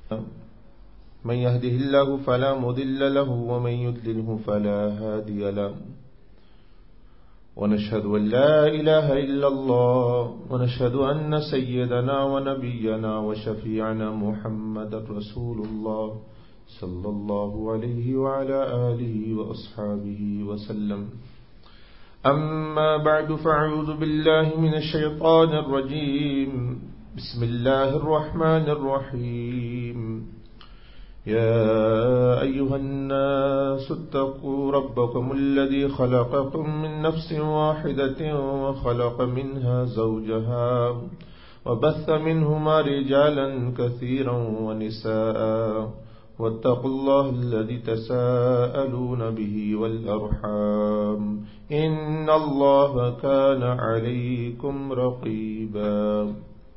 من يهده الله فلا مضل له ومن يضلله فلا هادي له ونشهد أن لا إله إلا الله ونشهد أن سيدنا ونبينا وشفيعنا محمد رسول الله صلى الله عليه وعلى آله وأصحابه وسلم. أما بعد فأعوذ بالله من الشيطان الرجيم. بسم الله الرحمن الرحيم. يا أيها الناس اتقوا ربكم الذي خلقكم من نفس واحدة وخلق منها زوجها وبث منهما رجالا كثيرا ونساء واتقوا الله الذي تساءلون به والأرحام إن الله كان عليكم رقيبا.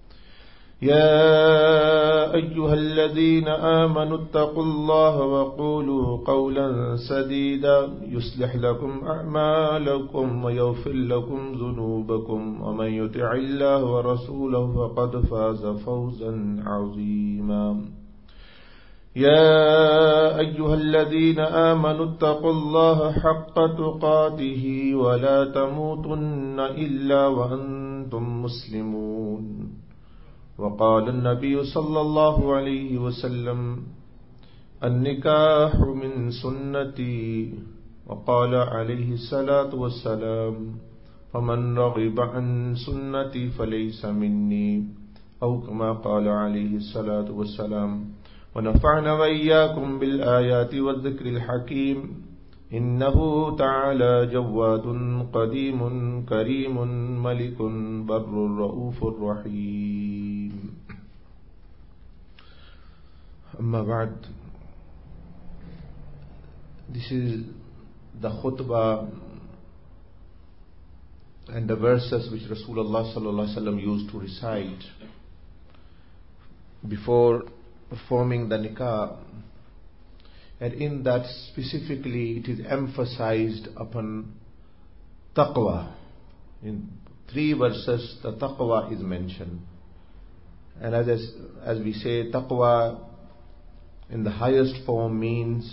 يا أيها الذين آمنوا اتقوا الله وقولوا قولا سديدا يصلح لكم أعمالكم ويغفر لكم ذنوبكم ومن يطع الله ورسوله فقد فاز فوزا عظيما. يا أيها الذين آمنوا اتقوا الله حق تقاته ولا تموتن إلا وأنتم مسلمون. وقال النبي صلى الله عليه وسلم النكاح من سنتي. وقال عليه الصلاة والسلام فمن رغب عن سنتي فليس مني أو كما قال عليه الصلاة والسلام. ونفعنا وإياكم بالآيات والذكر الحكيم إنه تعالى جواد قديم كريم ملك بر رؤوف رحيم. أما بعد. This is the khutbah and the verses which Rasulullah sallallahu alaihi wasallam used to recite before performing the nikah, and in that specifically it is emphasized upon taqwa. In 3 verses the taqwa is mentioned, and as we say, taqwa in the highest form means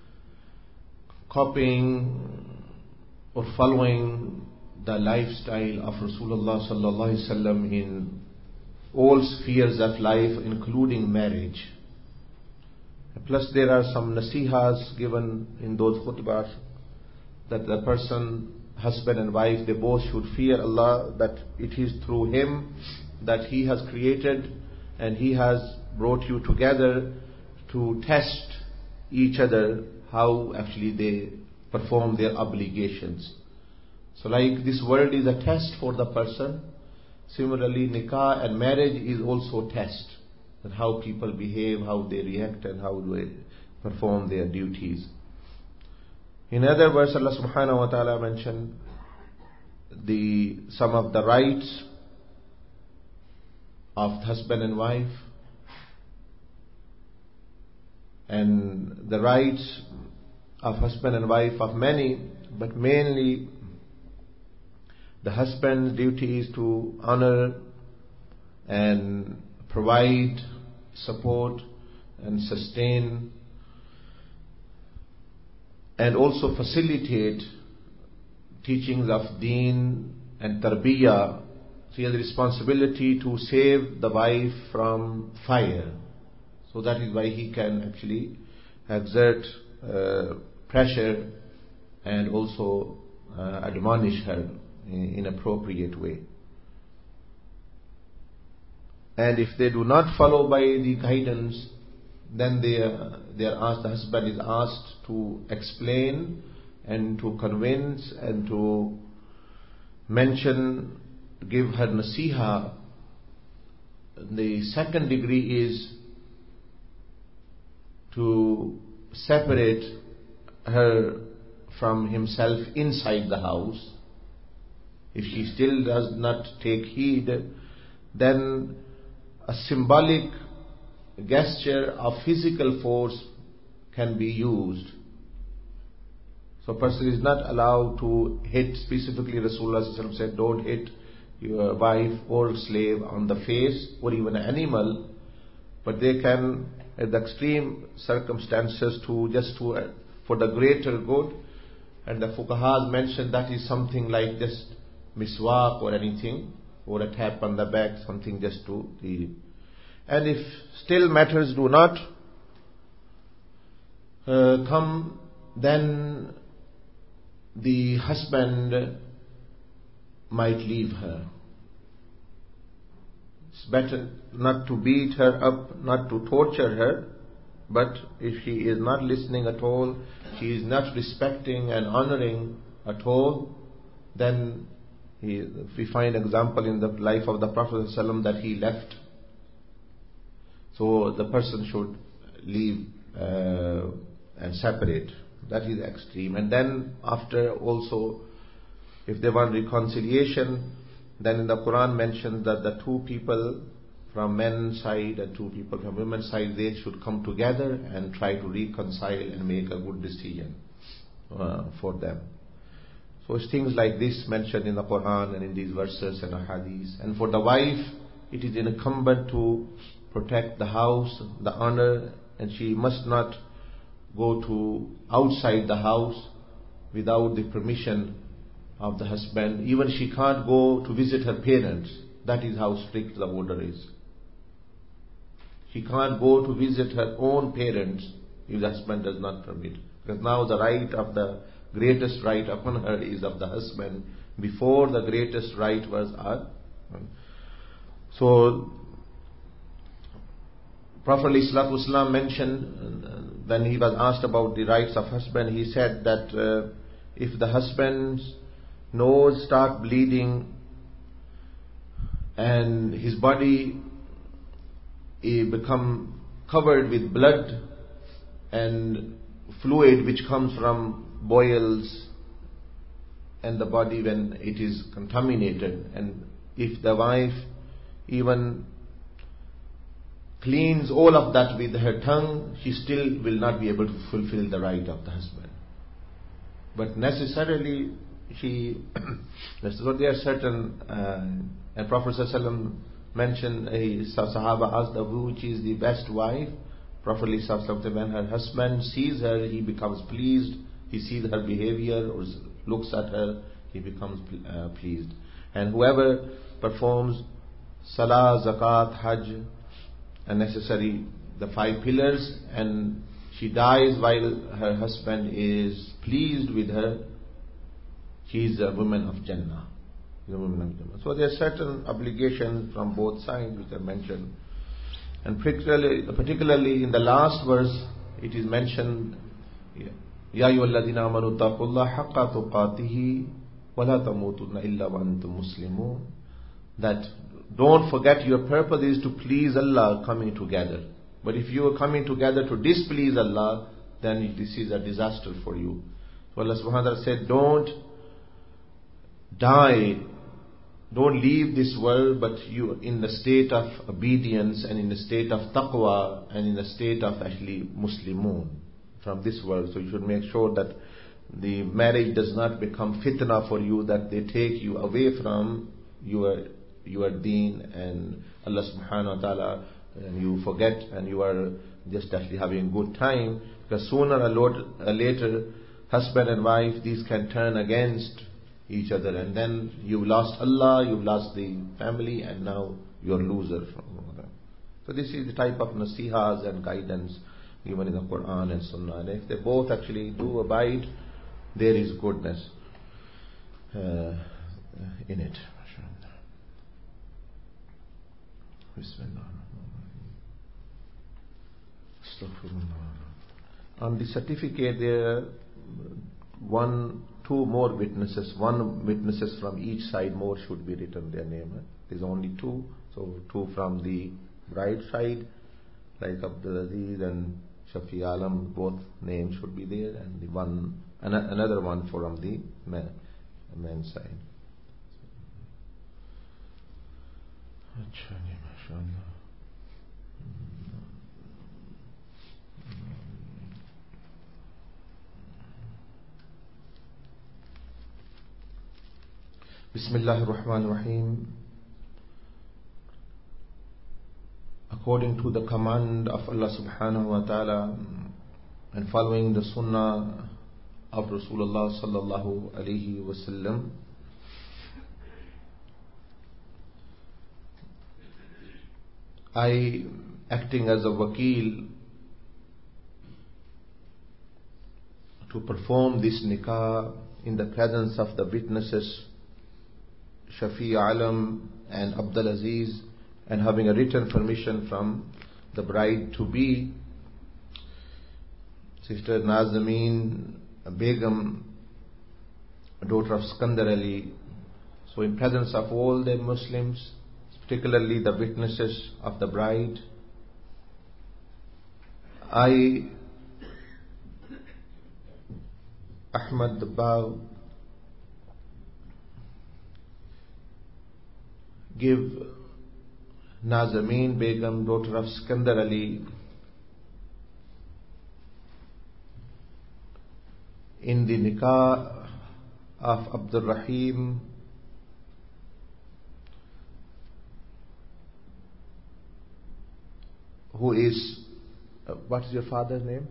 copying or following the lifestyle of Rasulullah sallallahu alaihi wasallam in all spheres of life, including marriage. Plus there are some nasihas given in those khutbahs that the person, husband and wife, they both should fear Allah, that it is through Him that He has created and He has brought you together to test each other how actually they perform their obligations. So like this world is a test for the person, similarly nikah and marriage is also a test, that how people behave, how they react and how they perform their duties. In other verse Allah subhanahu wa ta'ala mentioned some of the rights of husband and wife, and the rights of husband and wife of many, but mainly the husband's duty is to honor and provide support and sustain and also facilitate teachings of deen and tarbiyah. So he has the responsibility to save the wife from fire. So that is why he can actually exert pressure and also admonish her in appropriate way. And if they do not follow by the guidance, then they are asked, the husband is asked to explain and to convince and to mention, give her nasiha. The second degree is to separate her from himself inside the house. If she still does not take heed, then a symbolic gesture of physical force can be used. So a person is not allowed to hit. Specifically Rasulullah said, don't hit your wife or slave on the face or even an animal. but they can, at the extreme circumstances, for the greater good. And the fuqahas mentioned that is something like just miswak or anything, or a tap on the back, something just to the. And if still matters do not come, then the husband might leave her. It's better not to beat her up, not to torture her, but if she is not listening at all, she is not respecting and honoring at all, then if we find example in the life of the Prophet ﷺ that he left, so the person should leave and separate. That is extreme. And then after also, if they want reconciliation, then in the Quran mentions that the two people from men's side and two people from women's side, they should come together and try to reconcile and make a good decision for them. So it's things like this mentioned in the Quran and in these verses and hadiths. And for the wife, it is incumbent to protect the house, the honor, and she must not go to outside the house without the permission of the husband. Even she can't go to visit her parents. That is how strict the order is. She can't go to visit her own parents if the husband does not permit. Because now the greatest right upon her is of the husband. Before, the greatest right was our. So Prophet ﷺ mentioned, when he was asked about the rights of husband, he said that if the husband's nose start bleeding and his body become covered with blood and fluid which comes from boils and the body when it is contaminated, and if the wife even cleans all of that with her tongue, she still will not be able to fulfill the right of the husband. But necessarily so there are certain, and Prophet ﷺ mentioned, Sahaba asked which is the best wife. Prophet ﷺ, when her husband sees her, he becomes pleased. He sees her behavior or looks at her, he becomes pleased. And whoever performs Salah, Zakat, Hajj, and necessary the 5 pillars, and she dies while her husband is pleased with her, she is a woman of Jannah. So there are certain obligations from both sides which are mentioned. And particularly in the last verse, it is mentioned, Ya ayyuhalladhina amanu taqullaha haqqa tuqatihi wa la tamutunna illa wa antum muslimun. That don't forget your purpose is to please Allah coming together. But if you are coming together to displease Allah, then this is a disaster for you. So Allah subhanahu wa ta'ala said, don't die, don't leave this world, but you in the state of obedience and in the state of taqwa and in the state of actually Muslimun from this world. So you should make sure that the marriage does not become fitna for you, that they take you away from your deen and Allah subhanahu wa ta'ala, and you forget and you are just actually having good time. Because sooner or later, husband and wife, these can turn against each other, and then you've lost Allah, you've lost the family, and now you're loser from that. So this is the type of nasihas and guidance given in the Quran and Sunnah. And if they both actually do abide, there is goodness in it. On the certificate there are 2 more witnesses. 1 witnesses from each side more should be written their name. There's only 2. So 2 from the bride side, like Abdul Aziz and Shafi Alam, both names should be there, and another one from the men's side. Bismillah ar-Rahman ar-Rahim. according to the command of Allah subhanahu wa ta'ala and following the sunnah of Rasulullah sallallahu alaihi wasallam, I, acting as a wakil to perform this nikah in the presence of the witnesses Shafi Alam and Abdul Aziz, and having a written permission from the bride to be, Sister Nazameen Begum, daughter of Skandar Ali. So in presence of all the Muslims, particularly the witnesses of the bride, I, Ahmad Dabbagh, give Nazameen Begum, daughter of Skandar Ali, in the nikah of Abdul Rahim who is, what is your father's name?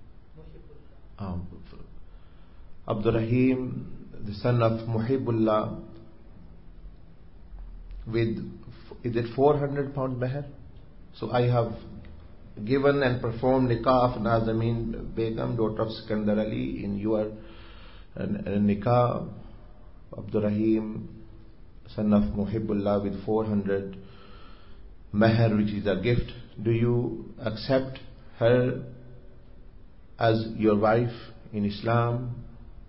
Abdul Rahim, the son of Muhibbullah, with, is it 400 pound meher? So I have given and performed nikah of Nazameen Begum, daughter of Skandar Ali, in your nikah, Abdul Rahim, son of Muhibbullah, with 400 meher, which is a gift. Do you accept her as your wife in Islam?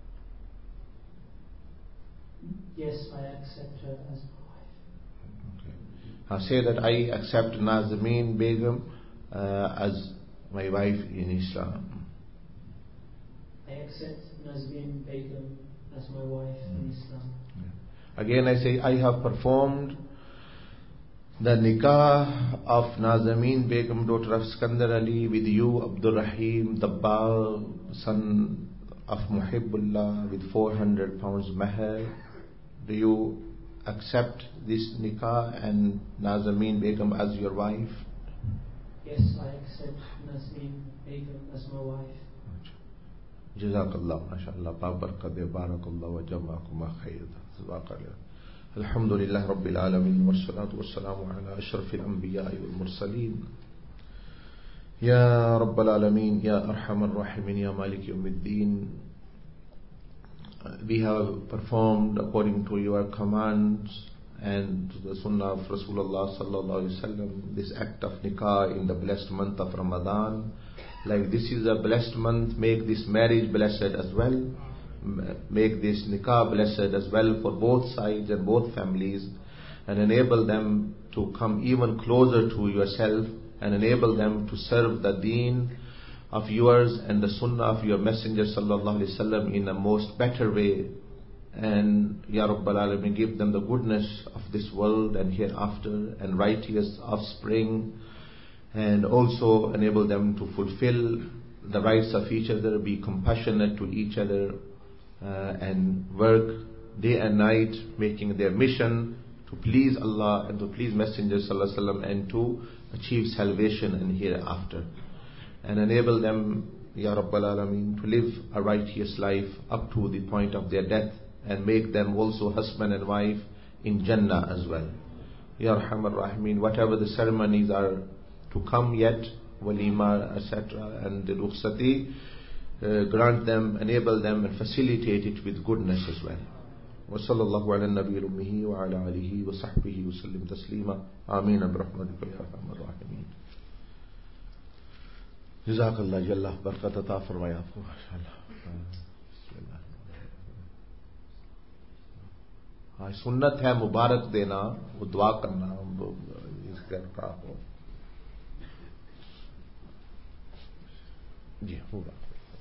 Yes, I accept her as my wife. Okay. I say that I accept Nazameen Begum as my wife in Islam. I accept Nazameen Begum as my wife in Islam. Yeah. Again I say, I have performed the nikah of Nazameen Begum, daughter of Skandar Ali, with you, Abdul Rahim Dabbagh, son of Muhibbullah, with 400 pounds meher. Do you accept this nikah and Nazameen Begum as your wife? Yes, I accept Nazameen Begum as my wife. Jazakallah, mashallah, barakatuh, barakallah wa jama'akuma khayr. Alhamdulillah Rabbil Alameen, wassalatu wassalamu ala ashrafil anbiya'i wal mursaleen. Ya Rabbal Alameen, Ya Arhamar Rahimin, Ya Malik Yawmiddin. We have performed according to your commands and to the sunnah of Rasulullah sallallahu alaihi wasallam this act of nikah in the blessed month of Ramadan. Like this is a blessed month, make this marriage blessed as well. Make this nikah blessed as well for both sides and both families, and enable them to come even closer to yourself, and enable them to serve the deen of yours and the sunnah of your messenger sallallahu alaihi wasallam in a most better way. And Ya Rabbal Alameen, give them the goodness of this world and hereafter, and righteous offspring, and also enable them to fulfill the rights of each other, be compassionate to each other, and work day and night, making their mission to please Allah and to please Messenger sallallahu alaihi wasallam, and to achieve salvation and hereafter, and enable them, Ya Rabbal Alameen, to live a righteous life up to the point of their death, and make them also husband and wife in Jannah as well. Ya Arhamar Rahimin, whatever the ceremonies are to come yet, walima, etc., and the rukhsati, grant them, enable them, and facilitate it with goodness as well. وصلى الله على النبي الأمي وعلى آله وصحبه وسلم تسليما آمين برحمتك يا أرحم الراحمين. جزاك الله جل برکت عطا فرمائے آپ کو ماشاءاللہ. ہاں سنت ہے مبارک دینا, وہ دعا کرنا اس کا ہو. جی ہوگا.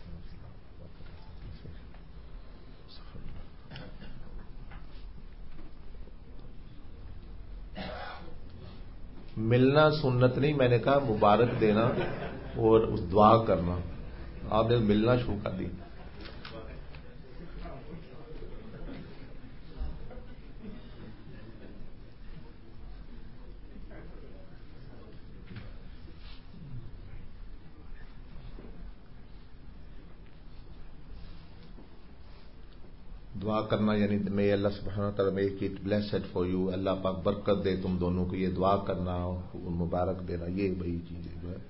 ملنا سنت نہیں, میں نے کہا مبارک دینا اور اس دعا کرنا. آپ نے ملنا شروع کر دی. दुआ करना यानी may Allah subhanahu wa ta'ala make it blessed for you, अल्लाह पाक बरकत दे तुम दोनों को, ये दुआ करना मुबारक देना, ये वही चीजें जो है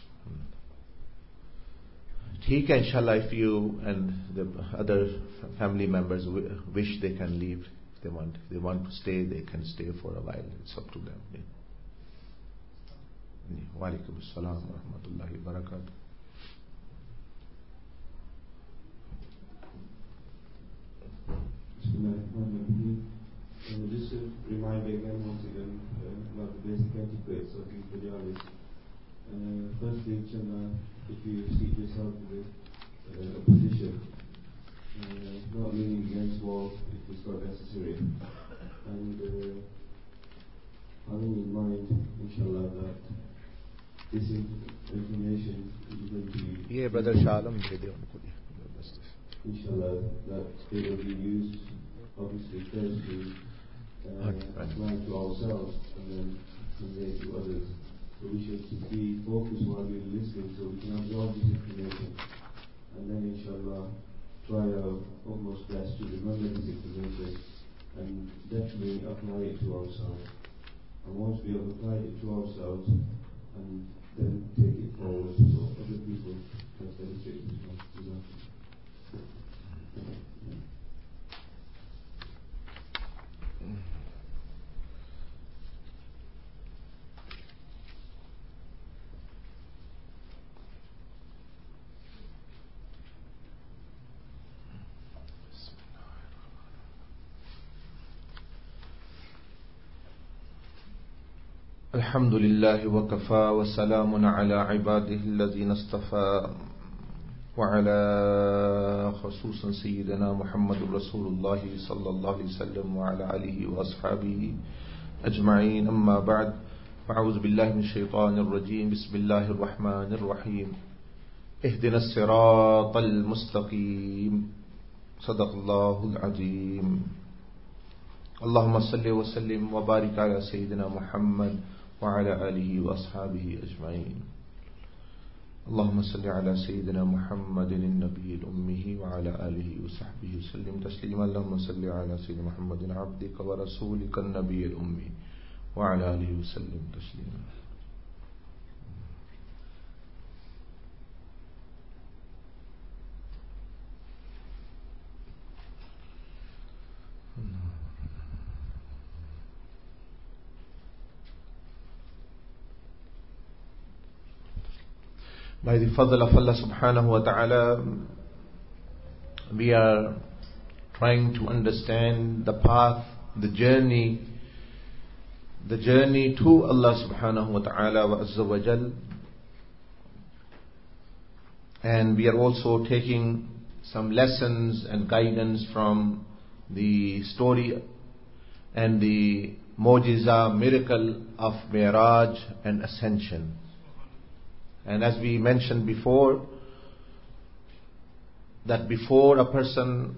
ठीक है. इंशाल्लाह if you and the other family members wish, they can leave. If they want to stay, they can stay for a while. It's up to them. Wa alaikum assalam wa rahmatullahi wa barakatuh. Just to remind again, once again, about the basic etiquette of Ikhtiyaris. Firstly, inshallah, if you seat yourself in a position, not leaning against wall if it's not necessary, and having in mind, inshallah, that this information is going to be, brother Shalam, inshallah, that it will be used, obviously, first to apply to ourselves and then convey to others. So we should be focused while we're listening so we can absorb this information and then inshallah try our utmost best to remember this information and definitely apply it to ourselves. And once we have applied it to ourselves and then take it forward so other people can benefit as well. الحمد لله وكفى وسلام على عباده الذين اصطفى وعلى خصوصا سيدنا محمد رسول الله صلى الله عليه وسلم وعلى آله وأصحابه أجمعين. أما بعد، فأعوذ بالله من الشيطان الرجيم. بسم الله الرحمن الرحيم. اهدنا الصراط المستقيم. صدق الله العظيم. اللهم صل وسلم وبارك على سيدنا محمد وعلى آله وأصحابه أجمعين. اللهم صل على سيدنا محمد النبي الأمي وعلى آله وصحبه وسلم تسليما. اللهم صل على سيدنا محمد عبدك ورسولك النبي الأمي وعلى آله وسلم تسليما. By the fadl of Allah subhanahu wa ta'ala, we are trying to understand the path, the journey to Allah subhanahu wa ta'ala wa azza wa jal. And we are also taking some lessons and guidance from the story and the mu'jiza, miracle of Mi'raj and Ascension. And as we mentioned before, that before a person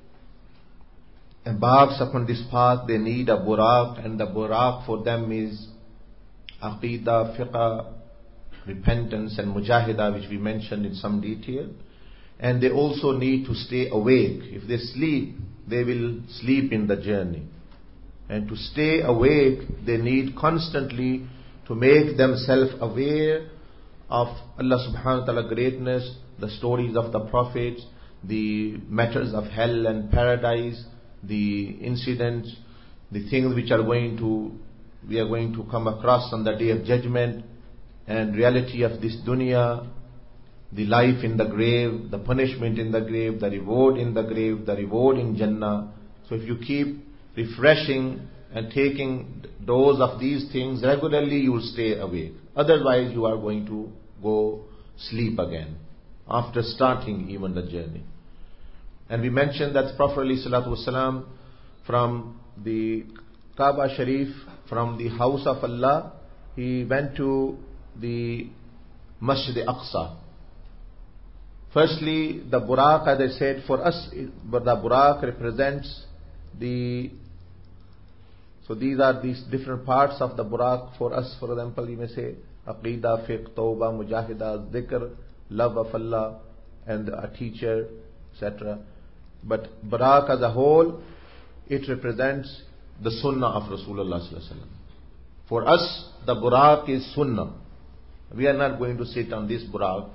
embarks upon this path, they need a buraq, and the buraq for them is aqidah, fiqh, repentance and mujahida, which we mentioned in some detail. And they also need to stay awake. If they sleep, they will sleep in the journey. And to stay awake, they need constantly to make themselves aware of Allah subhanahu wa ta'ala greatness, the stories of the prophets, the matters of hell and paradise, the incidents, the things which we are going to come across on the day of judgment, and reality of this dunya, the life in the grave, the punishment in the grave, the reward in the grave, the reward in Jannah. So if you keep refreshing and taking dose of these things regularly, you will stay awake. Otherwise, you are going to go sleep again after starting even the journey. And we mentioned that Prophet ﷺ, from the Kaaba Sharif, from the house of Allah, he went to the Masjid Aqsa. Firstly, the Buraq, as I said, for us, the Buraq represents so these are these different parts of the Buraq for us. For example, you may say Aqidah, Fiqh, Tawbah, Mujahida, Dhikr, love of Allah, and a teacher, etc. But Buraq as a whole, it represents the Sunnah of Rasulullah sallallahu alaihi wasallam. For us, the Buraq is Sunnah. We are not going to sit on this Buraq.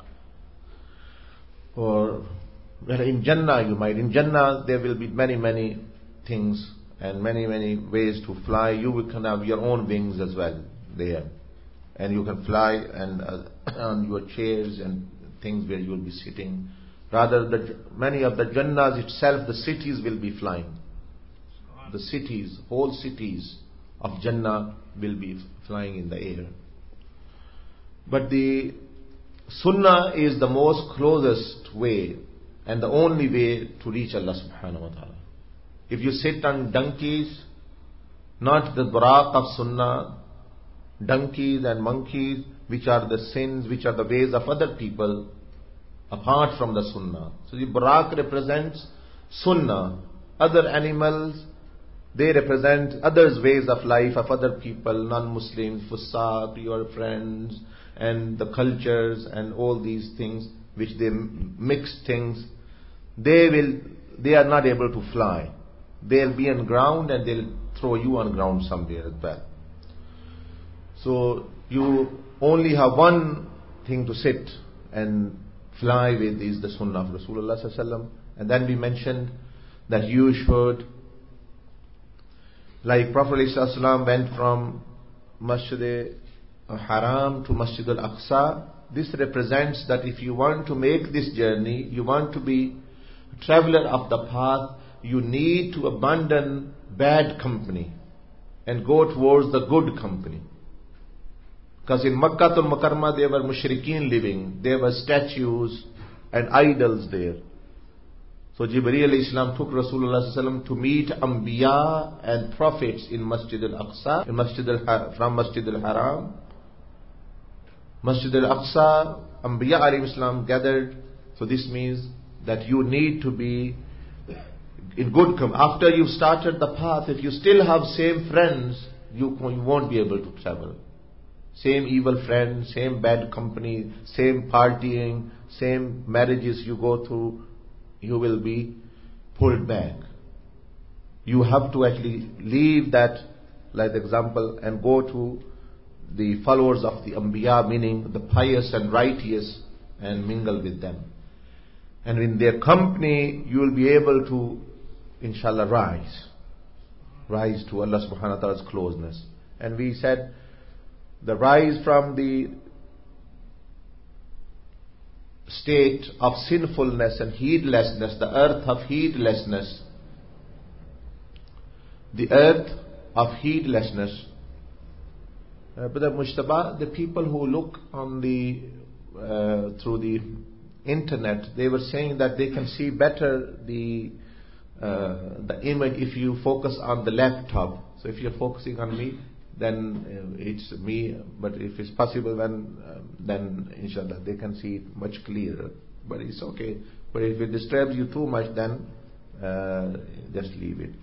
Or well, in Jannah you might. In Jannah there will be many, many things and many, many ways to fly. You can have your own wings as well there. And you can fly and on your chairs and things where you will be sitting. Rather, many of the Jannahs itself, the cities will be flying. The cities, whole cities of Jannah will be flying in the air. But the Sunnah is the most closest way and the only way to reach Allah subhanahu wa ta'ala. If you sit on donkeys, not the Buraq of Sunnah, donkeys and monkeys, which are the sins, which are the ways of other people, apart from the Sunnah. So the Buraq represents Sunnah. Other animals, they represent others' ways of life of other people, non-Muslims, Fusaq, your friends, and the cultures and all these things, which they mix things. They are not able to fly. They'll be on ground and they'll throw you on ground somewhere as well. So you only have one thing to sit and fly with is the Sunnah of Rasulullah sallallahu alaihi wasallam. And then we mentioned that you should, like Prophet sallallahu alaihi wasallam went from Masjid Haram to Masjid al-Aqsa. This represents that if you want to make this journey, you want to be a traveler of the path, you need to abandon bad company and go towards the good company. Because in Makkah al-Mukarramah there were mushrikeen living, there were statues and idols there. So Jibreel alayhi salam took Rasulullah sallallahu alaihi wasallam to meet Anbiya and prophets in Masjid al-Aqsa, from Masjid al-Haram. Masjid al-Aqsa, Anbiya alayhi salam gathered. So this means that you need to be in good company. After you've started the path, if you still have same friends, you won't be able to travel. Same evil friends, same bad company, same partying, same marriages you go through, you will be pulled back. You have to actually leave that, like example, and go to the followers of the Anbiya, meaning the pious and righteous, and mingle with them. And in their company, you will be able to, inshallah, rise to Allah subhanahu wa ta'ala's closeness. And we said, the rise from the state of sinfulness and heedlessness, the earth of heedlessness, but the Mujtaba, the people who look on the through the internet, they were saying that they can see better the image if you focus on the laptop. So if you're focusing on me, then it's me. But if it's possible, then inshallah they can see it much clearer. But it's okay. But if it disturbs you too much, then just leave it.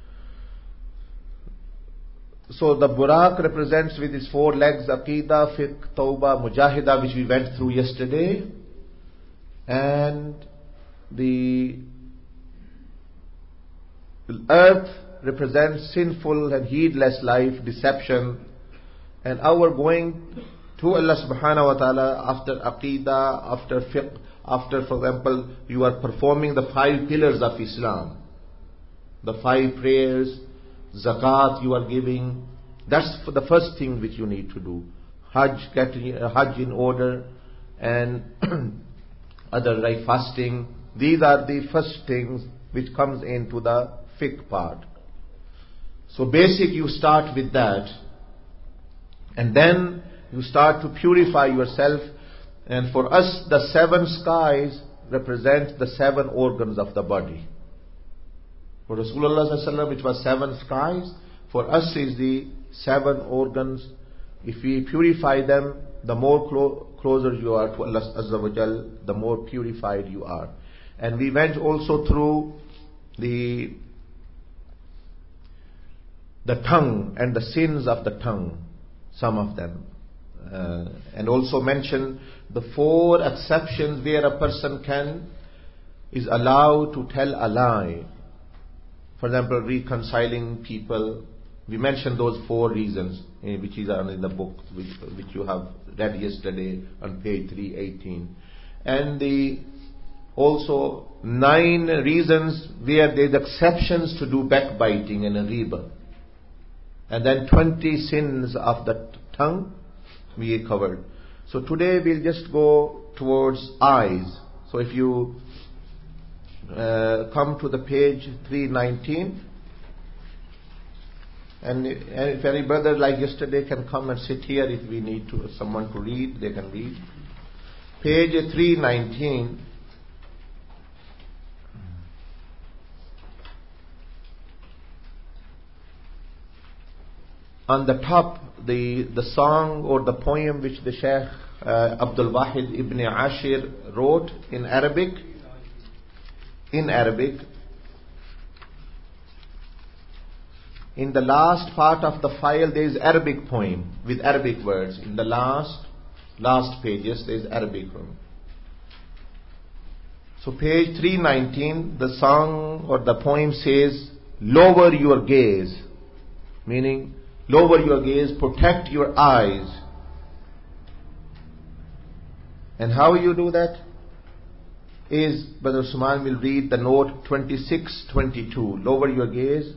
So the Buraq represents with its four legs Aqidah, Fiqh, Tawbah, Mujahidah, which we went through yesterday. And the earth represents sinful and heedless life, deception. And our going to Allah subhanahu wa ta'ala after Aqidah, after Fiqh, after, for example, you are performing the 5 pillars of Islam. The 5 prayers, zakat you are giving. That's for the first thing which you need to do. Hajj, getting Hajj in order, and other like fasting. These are the first things which comes into the fiqh part. So basic, you start with that, and then you start to purify yourself. And for us, the 7 skies represent the 7 organs of the body. For Rasulullah sallallahu alaihi wasallam, it was 7 skies. For us is the 7 organs. If we purify them, the more closer you are to Allah Azza wa Jal, the more purified you are. And we went also through the tongue and the sins of the tongue, some of them. And also mentioned the 4 exceptions where a person can is allowed to tell a lie. For example, reconciling people. We mentioned those 4 reasons, which is in the book, which you have read yesterday on page 318. And also 9 reasons where there is exceptions to do backbiting and riba. And then 20 sins of the tongue we covered. So today we'll just go towards eyes. So if you come to the page 319, and if any brother like yesterday can come and sit here, if we need someone to read, they can read. Page 319. On the top, the song or the poem which the Shaykh Abdul Wahid ibn Ashir wrote in Arabic. In the last part of the file there is Arabic poem with Arabic words. In the last pages there is Arabic poem. So page 319, the song or the poem says, lower your gaze, meaning lower your gaze, protect your eyes. And how you do that is, Brother Usman will read the note 2622. Lower your gaze.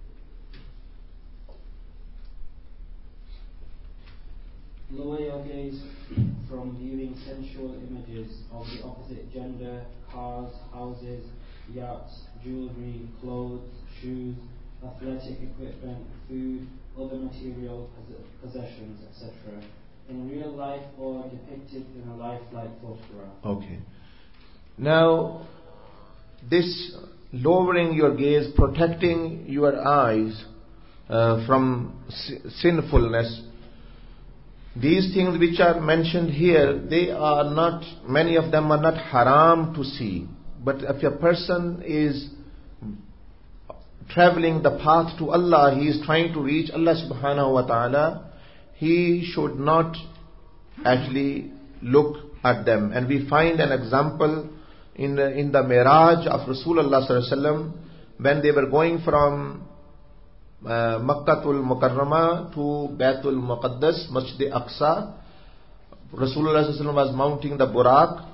Lower your gaze from viewing sensual images of the opposite gender, cars, houses, yachts, jewelry, clothes, shoes, athletic equipment, food, other material possessions, etc. in real life or depicted in a lifelike photograph. Okay. Now, this lowering your gaze, protecting your eyes from sinfulness, these things which are mentioned here, they are not, many of them are not haram to see. But if a person is traveling the path to Allah, he is trying to reach Allah subhanahu wa ta'ala, he should not actually look at them. And we find an example in the Miraj of Rasulullah sallallahu alaihi wasallam, when they were going from Makkatul Mukarramah to Baitul Muqaddas, Masjid Aqsa. Rasulullah sallallahu alaihi wasallam was mounting the Buraq.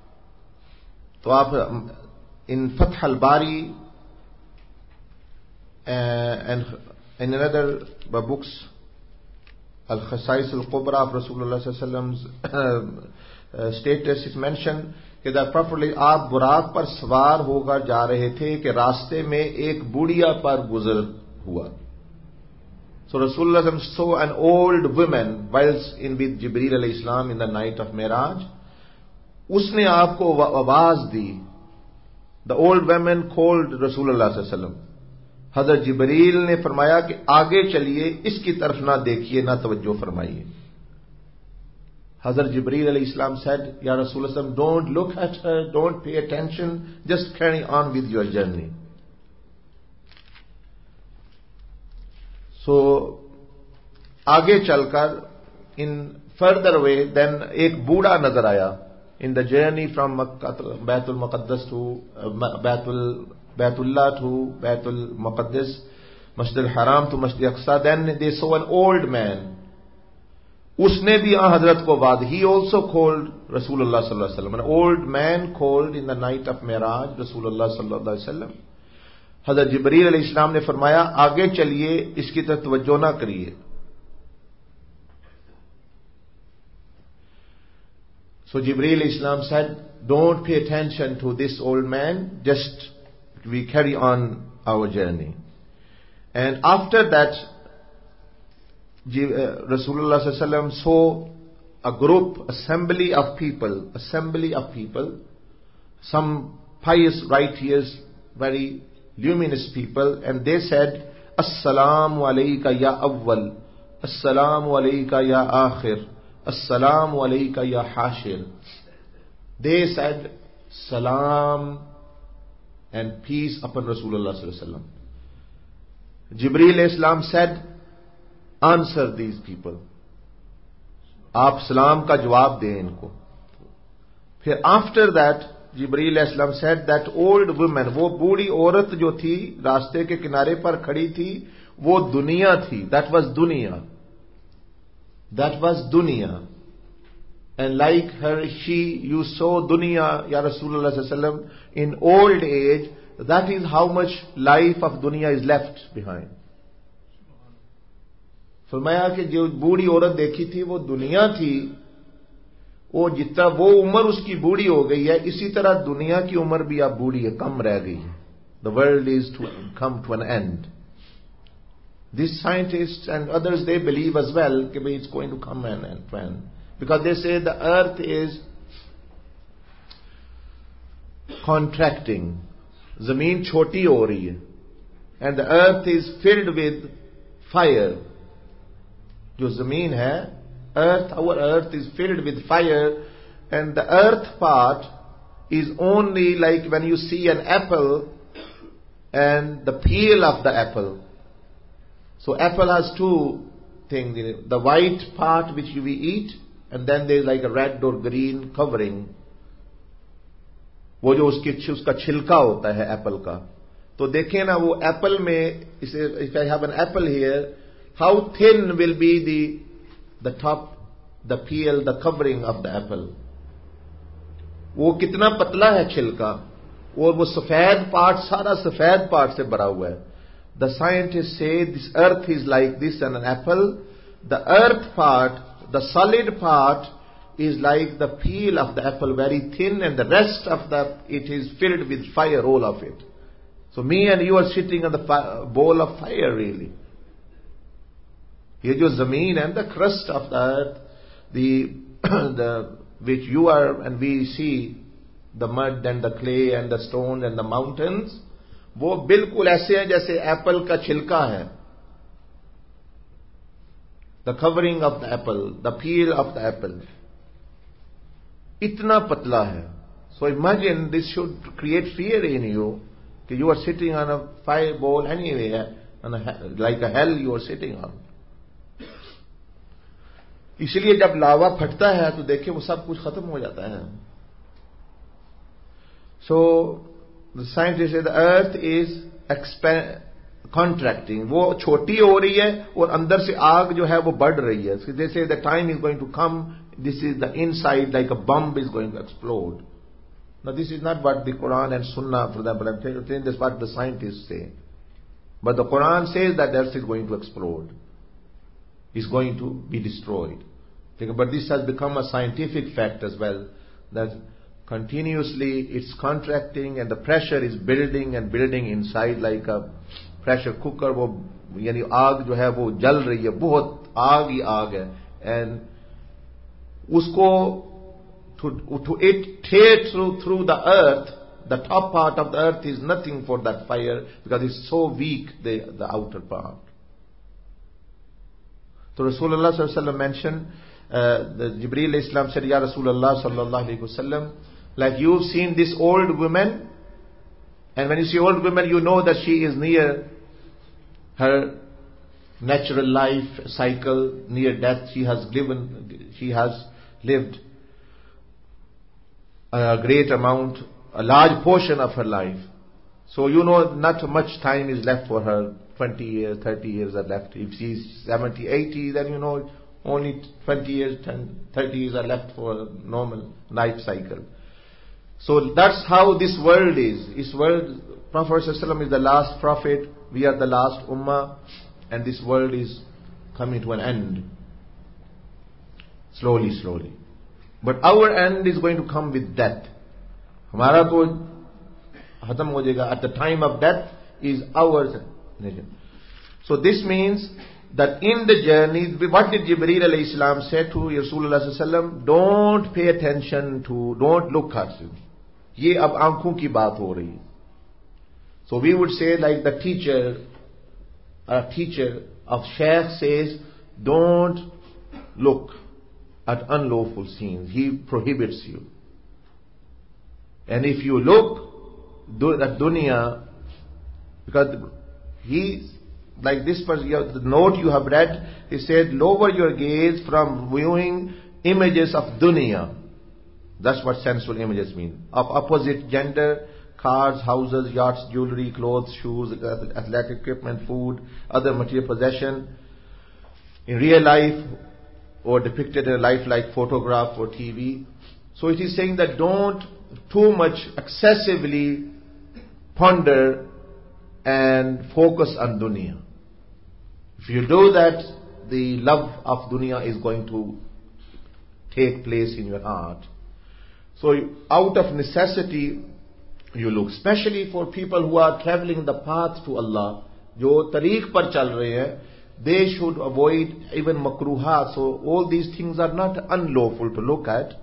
So in Fath al-Bari and in another books, Al-Khasais al-Kubra of Rasulullah sallallahu alaihi wasallam's status is mentioned कि the properly आप बुराक पर सवार होकर जा रहे थे कि रास्ते में एक बुढ़िया पर गुजर हुआ. So Rasulullah saw an old woman whilst in with Jibreel alayhi salam in the night of Miraj. उसने आपको आवाज दी. The old woman called Rasulullah sallallahu alaihi wasallam. हज़रत जिब्रील ने फरमाया कि आगे चलिए, इसकी तरफ ना देखिए, ना तवज्जो फरमाइए. Hazrat Jibreel alayhi salam said, Ya Rasulullah, don't look at her, don't pay attention, just carry on with your journey. So, आगे चलकर, in further way, then एक बूढ़ा नजर आया. In the journey from Baitul Muqaddas to Baitullah to Baitul Muqaddas, Masjid al-Haram to Masjid Aqsa, then they saw an old man. उसने भी हजरत को बाद, he also called Rasulullah sallallahu alaihi wasallam. An old man called in the night of Miraj Rasulullah sallallahu alaihi wasallam. हजरत जिब्रील अलैहि सलाम ने फरमाया, आगे चलिए, इसकी तरफ तवज्जो ना करिए. So Jibreel alayhi salam said, don't pay attention to this old man, just we carry on our journey. And after that, Rasulullah sallallahu alaihi wasallam saw a group, assembly of people, some pious, righteous, very luminous people, and they said, Assalamu alayka ya awwal, Assalamu alayka ya akhir, Assalamu alayka ya hashir. They said, Salam and peace upon Rasulullah sallallahu alaihi wasallam. Jibreel alayhi salam said, answer these people. आप सलाम का जवाब दें इनको. फिर after that, Jibreel Islam said that old woman, वो बूढ़ी औरत जो थी रास्ते के किनारे पर खड़ी थी, वो दुनिया थी. That was dunya. That was dunya. And like her, you saw dunya, Ya Rasulullah sallallahu alaihi wasallam, in old age. That is how much life of dunya is left behind. फरमाया कि जो बूढ़ी औरत देखी थी वो दुनिया थी, वो जितना वो उम्र उसकी बूढ़ी हो गई है, इसी तरह दुनिया की उम्र भी अब बूढ़ी है, कम रह गई है. The world is to come to an end. These scientists and others, they believe as well that it's going to come an end. Because they say the earth is contracting. Zameen choti ho rahi hai. And the earth is filled with fire. Jo zameen hai, our earth is filled with fire, and the earth part is only like when you see an apple and the peel of the apple. So apple has two things in it. The white part which we eat, and then there is like a red or green covering. वो जो उसका छिलका होता है Apple का. तो देखें ना वो एप्पल में, if I have an apple here, how thin will be the top, the peel, the covering of the apple. वो कितना पतला है छिलका, और वो सफेद पार्ट, सारा सफेद पार्ट से भरा हुआ है. The scientists say this earth is like this and an apple. The earth part, the solid part, is like the peel of the apple, very thin, and the rest of it is filled with fire, all of it. So me and you are sitting on the bowl of fire, really. Here is zameen and the crust of the earth, which you are and we see, the mud and the clay and the stone and the mountains, वो बिल्कुल ऐसे हैं जैसे Apple का छिलका है. The covering of the apple, the peel of the apple, इतना पतला है. So imagine this should create fear in you, that you are sitting on a fire bowl anywhere, like a hell you are sitting on. इसलिए जब लावा फटता है तो देखिए वो सब कुछ खत्म हो जाता है. So the scientists say the earth is contracting. वो छोटी हो रही है और अंदर से आग जो है वो बढ़ रही है. So they say the time is going to come. This is the inside, like a bomb is going to explode. Now this is not what the Quran and Sunnah, for example, I'm saying this is what the scientists say. But the Quran says that the earth is going to explode. Is going to be destroyed. But this has become a scientific fact as well, that continuously it's contracting and the pressure is building and building inside like a pressure cooker. वो यानी आग जो है वो जल रही है, बहुत आग ही आग है, and उसको to it tear through the earth. The top part of the earth is nothing for that fire because it's so weak, the outer part. So Rasulullah sallallahu alaihi wasallam mentioned, the Jibreel Islam said, Ya Rasulullah sallallahu alaihi wasallam, like you've seen this old woman, and when you see old woman, you know that she is near her natural life cycle, near death. She has lived a great amount, a large portion of her life. So you know not much time is left for her. 20 years, 30 years are left. If she's 70, 80, then you know only 20 years, 30 years are left for a normal life cycle. So that's how this world is. This world, Prophet ﷺ is the last prophet, we are the last ummah, and this world is coming to an end. Slowly, slowly. But our end is going to come with death. हमारा तो खत्म हो जाएगा. At the time of death is ours. So this means that in the journey, what did Jibreel alayhi salam say to Rasulullah sallallahu alaihi wasallam? Don't pay attention to, don't look at him. ये अब आंखों की बात हो रही है. So we would say like the teacher, a teacher of Shaykh says, don't look at unlawful scenes. He prohibits you. And if you look at dunya, because he, like this person, the note you have read, he said, lower your gaze from viewing images of dunya. That's what sensual images mean. Of opposite gender, cars, houses, yachts, jewelry, clothes, shoes, athletic equipment, food, other material possession, in real life or depicted in a lifelike photograph or TV. So it is saying that don't too much excessively ponder and focus on dunya. If you do that, the love of dunya is going to take place in your heart. So out of necessity, you look, especially for people who are traveling the path to Allah, jo tariq par chal rahe hain, they should avoid even makruhat. So all these things are not unlawful to look at,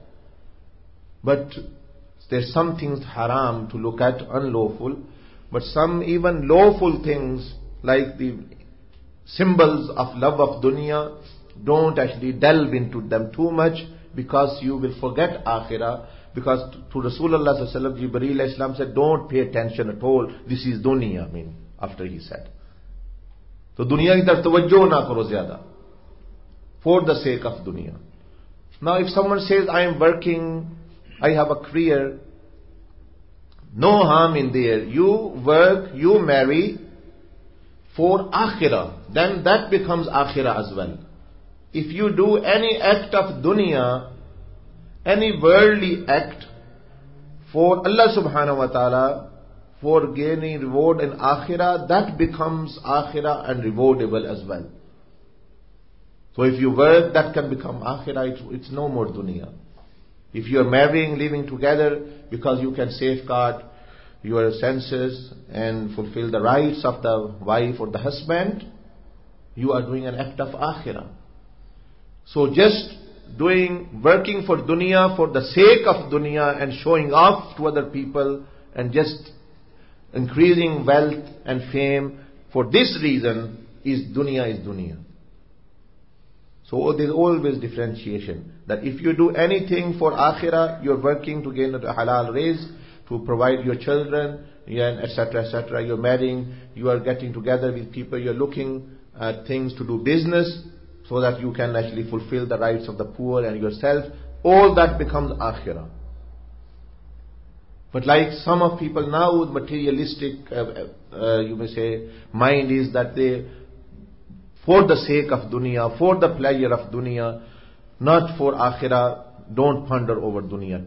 but there's some things haram to look at, unlawful, but some even lawful things like the symbols of love of dunya, don't actually delve into them too much, because you will forget akhirah. Because to Rasulullah sallallahu alaihi wasallam, Jibreel alayhi salam said, don't pay attention at all. This is dunya, after he said. So dunya ki taraf tawajjuh na karo zyada, for the sake of dunya. Now if someone says, I am working, I have a career, no harm in there. You work, you marry for akhirah, then that becomes akhirah as well. If you do any act of dunya, any worldly act for Allah subhanahu wa ta'ala, for gaining reward in akhirah, that becomes akhirah and rewardable as well. So if you work, that can become akhirah, it's no more dunya. If you are marrying, living together because you can safeguard your senses and fulfill the rights of the wife or the husband, you are doing an act of akhirah. So just working for dunya for the sake of dunya and showing off to other people and just increasing wealth and fame for this reason is dunya. So there's always differentiation, that if you do anything for akhirah, you're working to gain a halal raise, to provide your children, etc., etc. You're marrying, you are getting together with people, you're looking at things to do business, so that you can actually fulfill the rights of the poor and yourself, all that becomes akhirah. But like some of people now with materialistic, you may say, mind is that they, for the sake of dunya, for the pleasure of dunya, not for akhirah, don't ponder over dunya.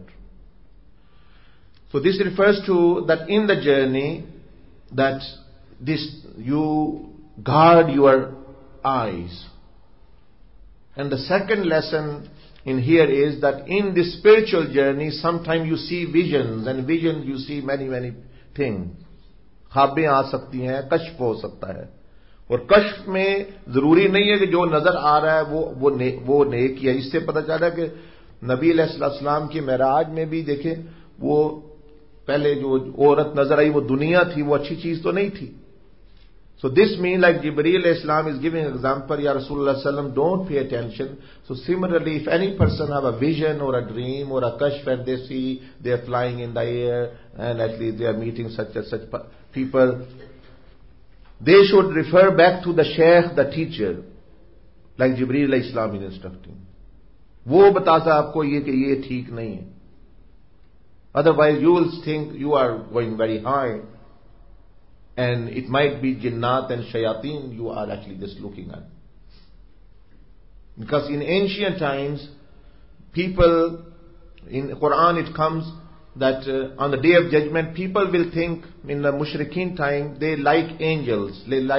So this refers to that in the journey, that you guard your eyes. And the second lesson in here is that in this spiritual journey, sometimes you see visions, and visions you see many things. ख्वाबें आ सकती हैं, कश्फ हो सकता है, और कश्फ में जरूरी नहीं है कि जो नजर आ रहा है वो नेक है. इससे पता चला कि नबी अलैहिस्सलाम की मेराज में भी देखें, वो पहले जो औरत नजर आई वो दुनिया थी, वो अच्छी चीज तो नहीं थी. So this means, like Jibreel Islam is giving an example, Ya Rasulullah sallam, don't pay attention. So similarly, if any person have a vision or a dream or a kashf and they see they are flying in the air and at least they are meeting such and such people, they should refer back to the sheikh, the teacher, like Jibreel Islam is instructing. वो बताता आपको ये कि ये ठीक नहीं है. Otherwise you will think you are going very high, and it might be jinnat and shayateen you are actually just looking at. Because in ancient times, people, in Quran it comes that on the day of judgment, people will think, in the mushrikeen time, they like angels,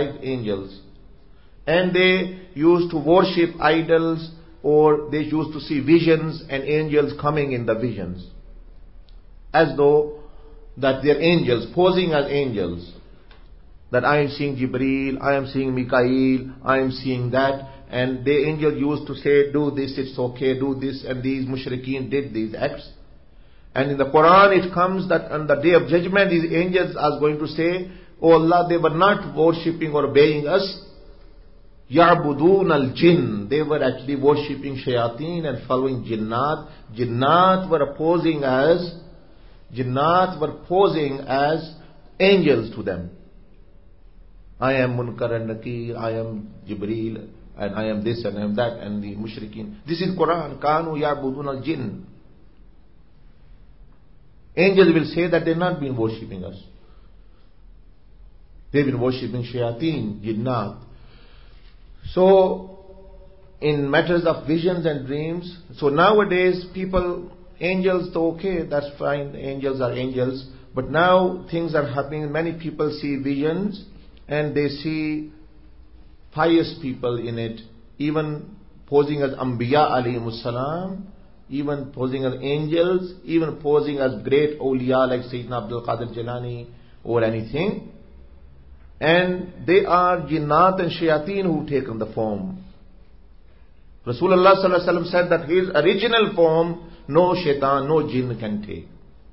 and they used to worship idols, or they used to see visions and angels coming in the visions, as though that they're angels, posing as angels. That I am seeing Jibreel, I am seeing Mikael, I am seeing that. And the angel used to say, do this, it's okay, do this. And these mushrikeen did these acts. And in the Quran it comes that on the day of judgment, these angels are going to say, Oh Allah, they were not worshipping or obeying us. Ya'budun al-jinn. They were actually worshipping shayateen and following jinnat. Jinnat were posing as angels to them. I am Munkar and Nakir, I am Jibreel, and I am this and I am that, and the mushrikeen. This is Quran. Kanu ya'budun al-jinn. Angels will say that they've not been worshipping us. They've been worshipping shayateen, jinnat. So, in matters of visions and dreams, so nowadays angels, okay, that's fine, angels are angels, but now things are happening, many people see visions, and they see pious people in it, even posing as Anbiya alayhimus salam, even posing as angels, even posing as great awliya like Sayyidina Abdul Qadir Jilani or anything. And they are jinnat and shayateen who've taken the form. Rasulullah sallallahu alaihi wasallam said that his original form, no shaitan, no jinn can take.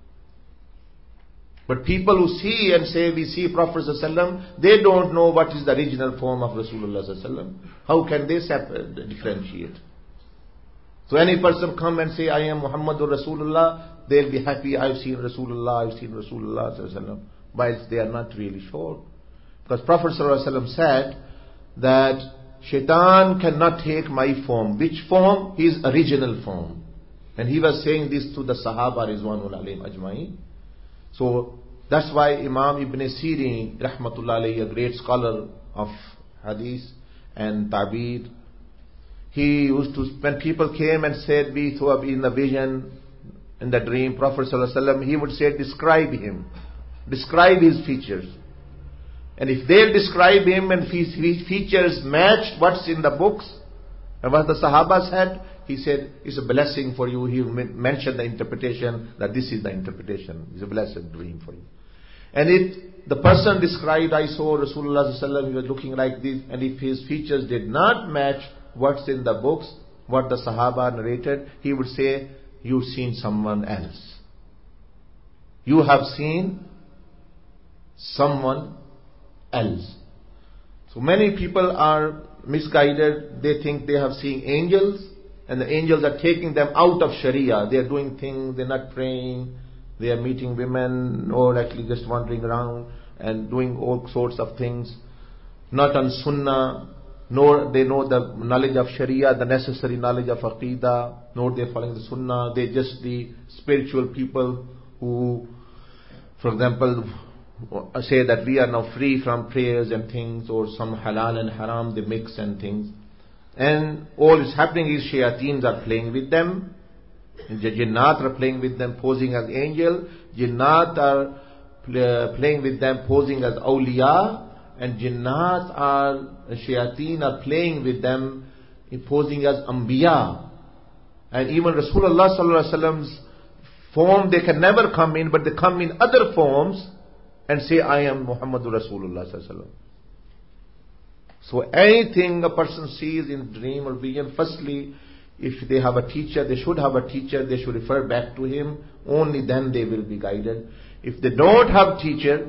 But people who see and say, we see Prophet sallallahu alaihi wasallam, they don't know what is the original form of Rasulullah sallallahu alaihi wasallam. How can they differentiate? So any person come and say, I am Muhammadur Rasulullah, they'll be happy, I've seen Rasulullah sallallahu alaihi wasallam, whilst they are not really sure. Because Prophet sallallahu alaihi wasallam said that shaitan cannot take my form. Which form? His original form. And he was saying this to the Sahaba Rizwanul Alayhim Ajma'in. So that's why Imam Ibn Sirin Rahmatullah Alayhi, a great scholar of Hadith and Ta'bir, he used to, when people came and said, we saw in the vision, in the dream, Prophet sallallahu alaihi wasallam, he would say, describe him. Describe his features. And if they describe him and his features matched what's in the books, and what the Sahaba said, he said, it's a blessing for you. He mentioned the interpretation, that this is the interpretation. It's a blessed dream for you. And if the person described, I saw Rasulullah sallallahu alaihi wasallam, he was looking like this, and if his features did not match what's in the books, what the Sahaba narrated, he would say, you've seen someone else. You have seen someone else. So many people are misguided. They think they have seen angels, and the angels are taking them out of Sharia. They are doing things, they're not praying, they are meeting women, or actually just wandering around and doing all sorts of things, not on Sunnah, nor they know the knowledge of Sharia, the necessary knowledge of Aqidah, nor they're following the Sunnah. They're just the spiritual people who, for example, say that we are now free from prayers and things, or some halal and haram, they mix and things. And all is happening is shayateens are playing with them, and the jinnat are playing with them, posing as angel. Jinnat are playing with them, posing as awliya, and jinnat are, shayateen are playing with them, posing as anbiya. And even Rasulullah sallallahu alaihi wasallam's form, they can never come in, but they come in other forms and say, I am Muhammadur Rasulullah sallallahu alaihi wasallam. So anything a person sees in dream or vision, firstly, if they have a teacher, they should have a teacher, they should refer back to him, only then they will be guided. If they don't have teacher,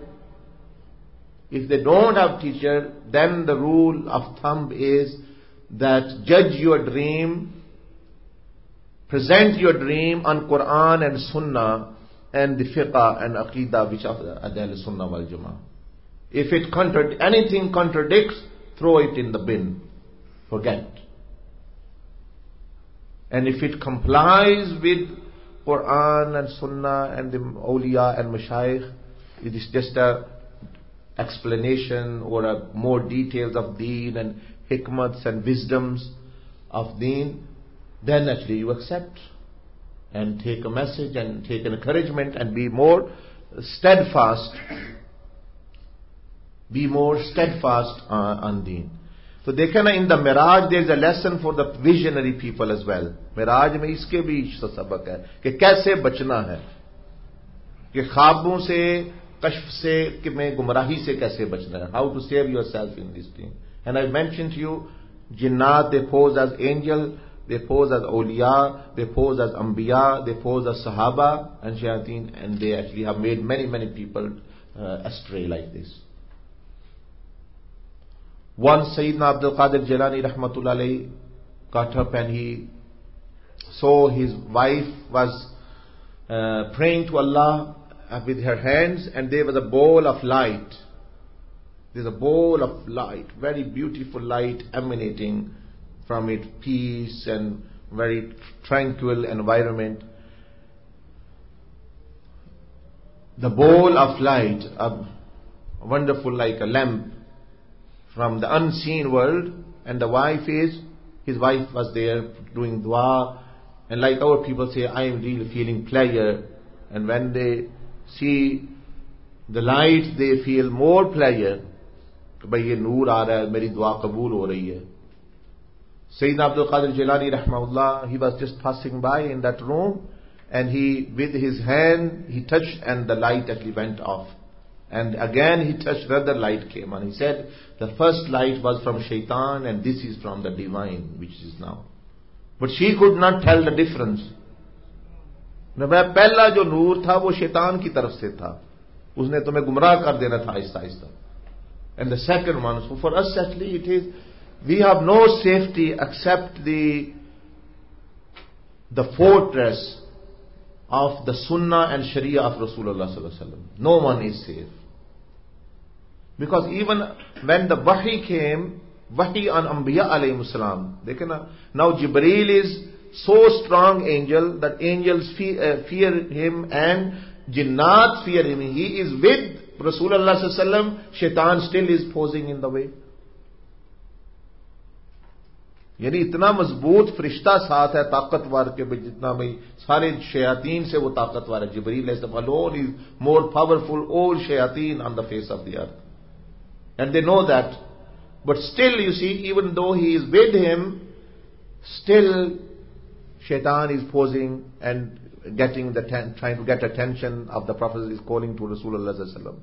then the rule of thumb is that judge your dream, present your dream on Quran and Sunnah and the fiqh and aqidah which are Ahl Sunnah wal Jama'ah. If anything contradicts, throw it in the bin. Forget. And if it complies with Quran and Sunnah and the awliya and mashayikh, it is just a explanation or a more details of deen and hikmats and wisdoms of deen, then actually you accept and take a message and take an encouragement and be more steadfast. Be more steadfast on deen. So देखा ना, in the Miraj there is a lesson for the visionary people as well. Miraj में इसके भी सबक है कि कैसे बचना है, कि ख्वाबों से, कश्फ से, कि मैं गुमराही से कैसे बचना है. How to save yourself in this thing. And I mentioned to you, jinnat, they pose as angel, they pose as awliya, they pose as anbiya, they pose as sahaba and shayateen, and they actually have made many people astray like this. Once Sayyidina Abdul Qadir Jilani Rahmatullah Alayhi got up and he saw his wife was praying to Allah with her hands, and there was a bowl of light. There's a bowl of light, very beautiful light emanating from it, peace and very tranquil environment. the ball of light, a wonderful like a lamp from the unseen world, and his wife was there doing dua, and like our people say, I am really feeling pleasure, and when they see the light, they feel more pleasure. Bhai ye noor aa raha hai, meri dua qabool ho rahi hai. Sayyidina Abdul Qadir Jilani rahmahullah, he was just passing by in that room, and he, with his hand, he touched, and the light actually went off. And again he touched, another light came on. He said, the first light was from shaitan, and this is from the divine, which is now. But she could not tell the difference. पहला जो नूर था वो शैतान की तरफ से था, उसने तुम्हें गुमराह कर देना था Aahista Aahista. And the second one, so for us actually it is, we have no safety except the fortress of the Sunnah and Sharia of Rasulullah sallallahu alaihi wasallam. No one is safe. Because even when the Wahi came, Wahi on Anbiya alayhi salam, now Jibreel is so strong angel that angels fear him and Jinnat fear him. He is with Rasulullah sallallahu alaihi wasallam, Shaitan still is posing in the way. यानी इतना मजबूत फरिश्ता साथ है ताकतवर के जितना भाई सारे शयातीन से वो ताकतवर है. जिब्रील alone is more powerful all shayateen on the face of the earth, and they know that. But still, you see, even though he is with him, still Shaitan is posing and getting trying to get attention of the Prophet, is calling to Rasulullah sallallahu alaihi wasallam.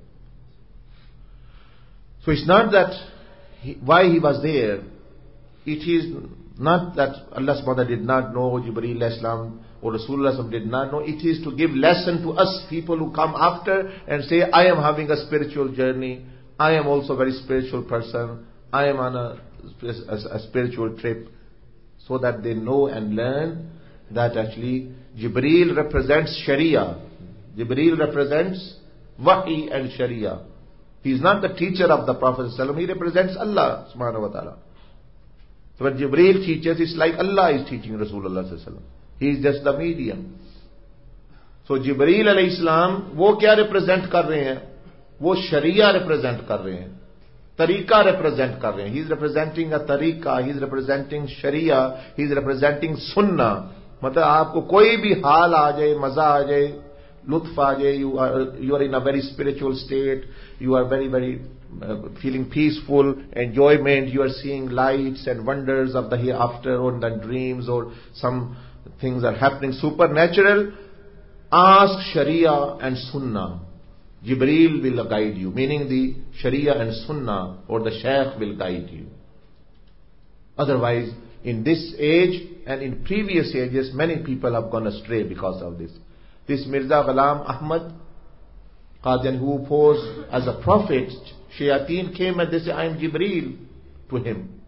So it's not that why he was there. It is not that Allah subhanahu wa ta'ala did not know, Jibreel Islam or Rasulullah did not know. It is to give lesson to us people who come after and say, I am having a spiritual journey. I am also a very spiritual person. I am on a spiritual trip. So that they know and learn that actually Jibreel represents Sharia. Jibreel represents Wahi and Sharia. He is not the teacher of the Prophet ﷺ. He represents Allah subhanahu wa ta'ala. So when Jibreel teaches, it's like Allah is teaching Rasulullah sallallahu alaihi wasallam. He is just the medium. So Jibreel alayhi salam, वो क्या represent कर रहे हैं? वो Sharia represent कर रहे हैं. Tariqa represent कर रहे हैं. He is representing a tariqa. He is representing Sharia. He is representing Sunnah. मतलब आपको कोई भी हाल आ जाए, मजा आ जाए, लुत्फ आ जाए, you are in a very spiritual state, you are very feeling peaceful, enjoyment, you are seeing lights and wonders of the hereafter, or the dreams, or some things are happening supernatural. Ask Sharia and Sunnah. Jibreel will guide you, meaning the Sharia and Sunnah or the Shaykh will guide you. Otherwise, in this age and in previous ages, many people have gone astray because of this. This Mirza Ghulam Ahmad Qadian, who posed as a prophet, Shayateen came and they said, I am Jibreel to him.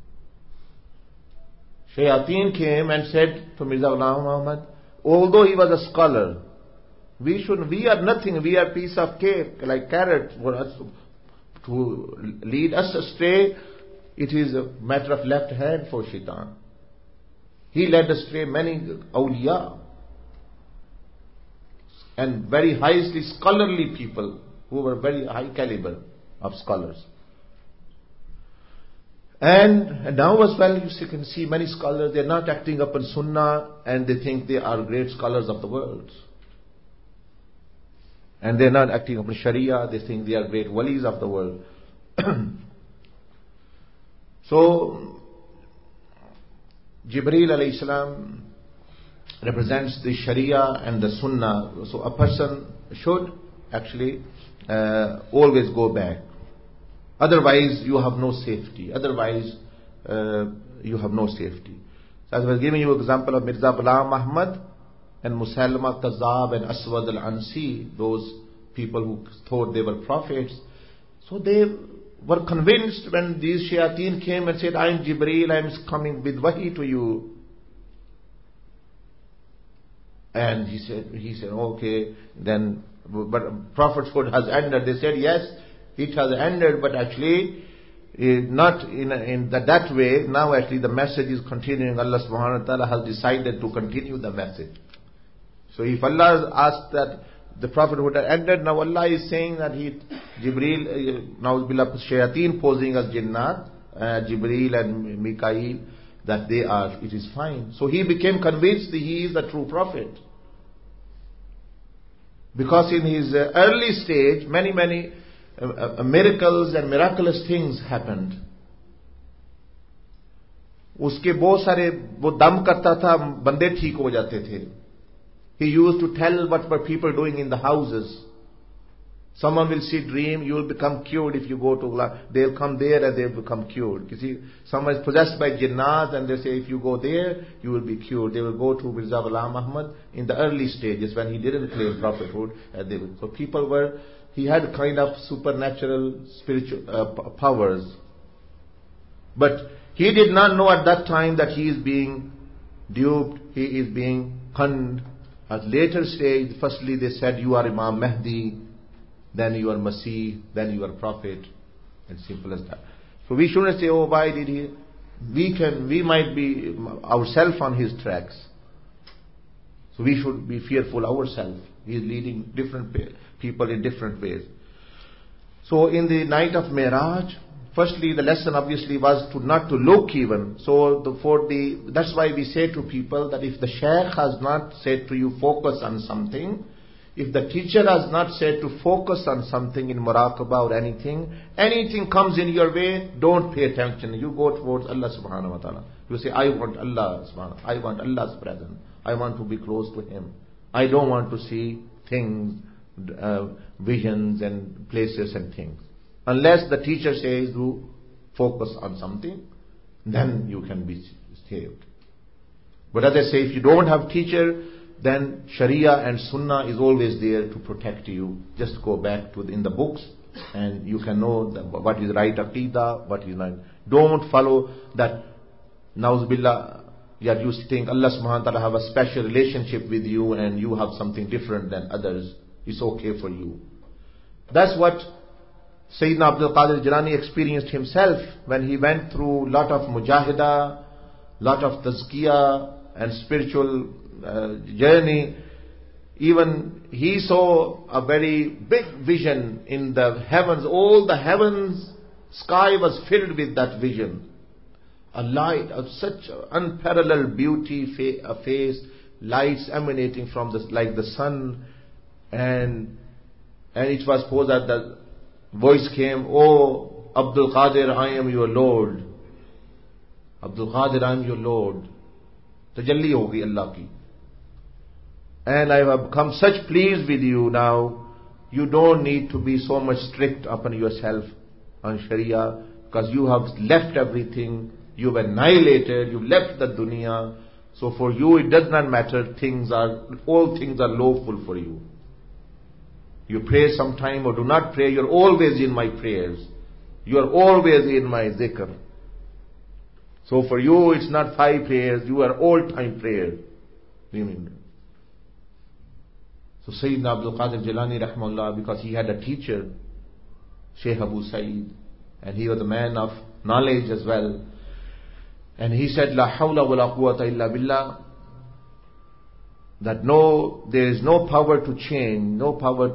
Shayateen came and said to Mirza Ghulam Ahmad, although he was a scholar, we are nothing, we are piece of cake, like carrot for us to lead us astray. It is a matter of left hand for Shaitan. He led astray many awliya and very highly scholarly people who were very high caliber of scholars. And now as well, you can see many scholars, they are not acting upon Sunnah and they think they are great scholars of the world. And they are not acting upon Sharia, they think they are great walis of the world. So, Jibreel alayhi salam represents the Sharia and the Sunnah. So a person should actually always go back. Otherwise, you have no safety. You have no safety. So as I was giving you an example of Mirza Ghulam Ahmad and Musaylama Kazzab and Aswad al-Ansi, those people who thought they were prophets. So they were convinced when these shayateen came and said, I am Jibreel, I am coming with wahi to you. And he said, okay, then, but prophethood has ended. They said, yes, it has ended, but actually, not in that way. Now actually the message is continuing. Allah subhanahu wa ta'ala has decided to continue the message. So if Allah asked that the Prophet would have ended. Now Allah is saying that Jibreel, now Billah Shayateen posing as Jinnat, Jibreel and Mikael, that it is fine. So he became convinced that he is the true Prophet. Because in his early stage, many miracles and miraculous things happened. उसके बहुत सारे वो दम करता था, बंदे ठीक हो जाते थे. He used to tell what were people doing in the houses. Someone will see dream, you will become cured if you go to Allah. They'll come there and they'll become cured. Someone is possessed by jinnat and they say if you go there, you will be cured. They will go to Mirza Ghulam Ahmad in the early stages when he didn't claim prophethood. So people he had kind of supernatural spiritual powers. But he did not know at that time that he is being duped, he is being conned. At later stage, firstly they said you are Imam Mahdi, then you are Masih, then you are Prophet, and simple as that. So we shouldn't say, oh, why did he? We might be ourselves on his tracks. So we should be fearful ourselves. He is leading different people in different ways. So in the night of Mi'raj, firstly the lesson obviously was not to look even. So that's why we say to people that if the Shaykh has not said to you focus on something, if the teacher has not said to focus on something in muraqabah or anything comes in your way, don't pay attention. You go towards Allah subhanahu wa ta'ala. You say, I want Allah subhanahu, I want Allah's presence. I want to be close to Him. I don't want to see things, visions and places and things. Unless the teacher says to focus on something, then you can be saved. But as I say, if you don't have teacher, then Sharia and Sunnah is always there to protect you. Just go back to in the books and you can know what is right aqidah, what is not. Don't follow that. Na'uz billah, yet you think Allah subhanahu wa ta'ala have a special relationship with you and you have something different than others. It's okay for you. That's what Sayyidina Abdul Qadir Jilani experienced himself when he went through lot of mujahida, lot of tazkiyah and spiritual journey. Even he saw a very big vision in the heavens. All the heavens, sky was filled with that vision. A light of such unparalleled beauty, a face, lights emanating from like the sun, and it was supposed that the voice came, "Oh Abdul Qadir, I am your Lord. Abdul Qadir, I am your Lord." Tajalli hogi Allah ki. And I have become such pleased with you now. You don't need to be so much strict upon yourself on Sharia, because you have left everything. You have annihilated. You left the dunya. So for you it does not matter. All things are lawful for you. You pray sometime or do not pray. You are always in my prayers. You are always in my zikr. So for you it's not 5 prayers. You are all-time prayer. Remember. So Sayyidina Abdul Qadir Jilani rahimahullah, because he had a teacher, Shaykh Abu Sa'id, and he was a man of knowledge as well. And he said, La hawla wa la quwwata illa billah, that there is no power to change, no power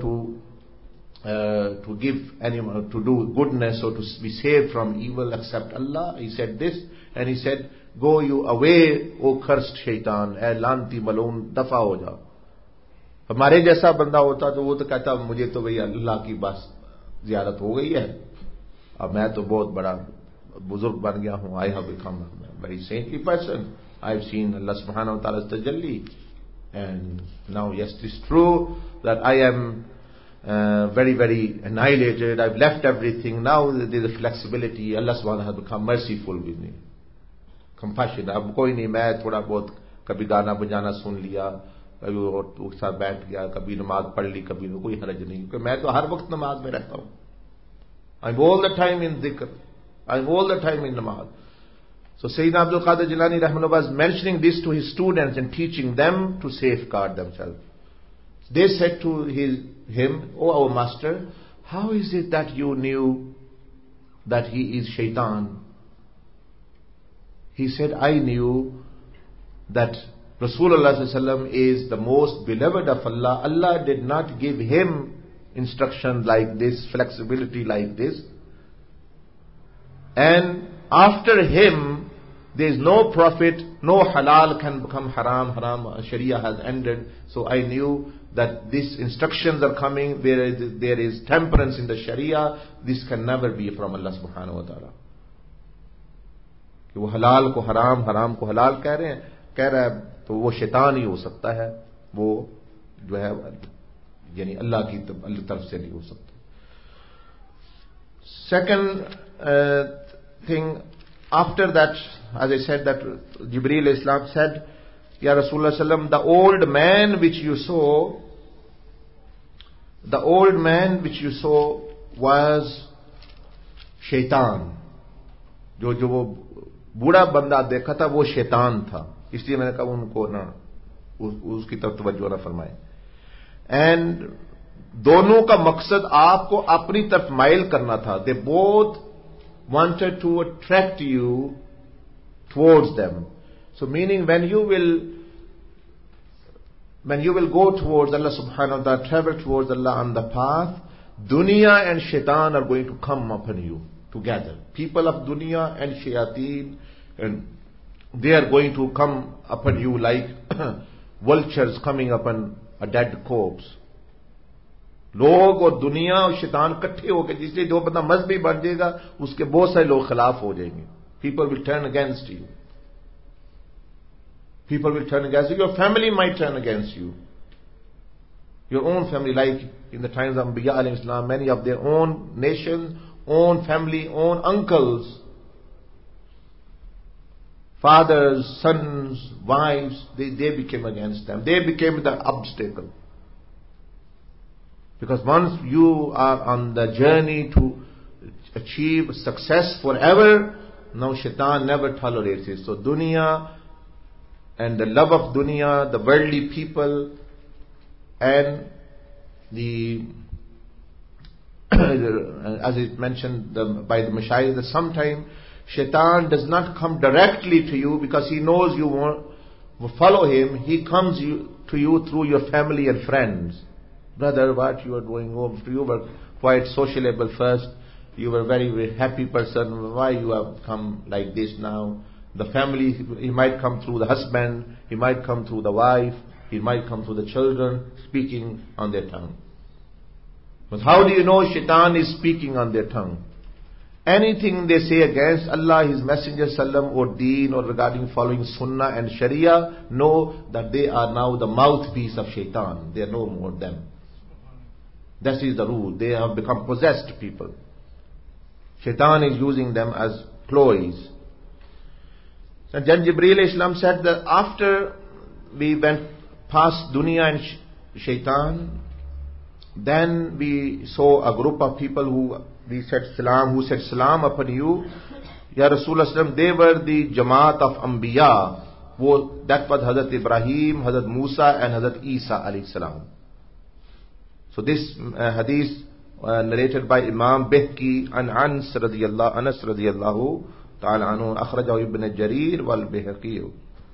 to give anyone, to do goodness or to be saved from evil except Allah. He said this, and he said, go you away, O cursed shaitan, ए लानती मलून, दफा हो जाओ. हमारे जैसा बंदा होता तो वो तो कहता मुझे तो भई अल्लाह की बस ज़ियारत हो गई है, अब मैं तो बहुत बड़ा बुजुर्ग बन गया हूँ. I have become a very saintly person. I've seen Allah subhanahu wa ta'ala's tajalli. And now, yes, it is true that I am very, very annihilated. I've left everything. Now there is a flexibility. Allah subhanahu wa ta'ala has become merciful with me. Compassion. अब कोई नहीं, मैं थोड़ा बहुत कभी गाना बजाना सुन लिया, कभी और साथ बैठ गया, कभी नमाज पढ़ ली, कभी कोई हरज नहीं, क्योंकि मैं तो हर वक्त नमाज में रहता हूँ. I'm all the time in dhikr. I'm all the time in namaz. So Sayyidina Abdul Qadir Jilani rahimahullah was mentioning this to his students and teaching them to safeguard themselves. They said to him, "Oh our master, how is it that you knew that he is shaitan?" He said, "I knew that Rasulullah sallallahu alaihi wasallam is the most beloved of Allah. Allah did not give him instruction like this, flexibility like this. And after him, there is no prophet, no halal can become haram, Sharia has ended. So I knew that these instructions are coming, there is temperance in the Sharia, this can never be from Allah subhanahu wa ta'ala. कि वो हलाल को हराम, हराम को हलाल कह रहा है, तो वो शैतान ही हो सकता है, वो जो है यानी अल्लाह की तरफ से नहीं हो सकता. Second thing, after that, as I said, that Jibreel Islam said, Ya Rasulullah sallam, the old man which you saw was shaitan. जो वो बूढ़ा बंदा देखा था वो शैतान था. इसलिए मैंने कहा उनको ना उसकी तरफ तवज्जो ना फरमाए. एंड दोनों का मकसद आपको अपनी तरफ माइल करना था. They both wanted to attract you towards them. So meaning when you will go towards Allah subhanahu wa ta'ala, travel towards Allah on the path, dunya and shaitan are going to come upon you together. People of dunya and shayateen, and they are going to come upon you like vultures coming upon a dead corpse. लोग और दुनिया और शैतान इकट्ठे होकर, जिसलिए जो बंदा मजहबी बन जाएगा उसके बहुत सारे लोग खिलाफ हो जाएंगे. People will turn against you. People will turn against you. Your family might turn against you. Your own family, like in the times of Anbiya alayhi salam, many of their own nation, own family, own uncles, fathers, sons, wives, they became against them. They became the obstacle. Because once you are on the journey to achieve success forever, now shaitan never tolerates it. So dunya and the love of dunya, the worldly people, and as it mentioned by the Mashayikh, that sometimes shaitan does not come directly to you because he knows you won't follow him. He comes to you through your family and friends. Brother, what you are doing? You were quite sociable first. You were a very, very happy person. Why you have come like this now? The family, he might come through the husband, he might come through the wife, he might come through the children, speaking on their tongue. But how do you know shaitan is speaking on their tongue? Anything they say against Allah, His Messenger sallam, or deen, or regarding following sunnah and sharia, know that they are now the mouthpiece of shaitan. They are no more them. That is the rule. They have become possessed people. Shaitan is using them as ploys. So then Jibreel Islam said that after we went past dunya and shaitan, then we saw a group of people who said salam upon you. Ya Rasulullah sallam, they were the Jamaat of Anbiya. That was Hazrat Ibrahim, Hazrat Musa and Hazrat Isa alayhi salam. So this hadith narrated by Imam Bihki and Anas radiyallahu ta'ala anhu, akhrajahu Ibn Jarir wal Bihaqi.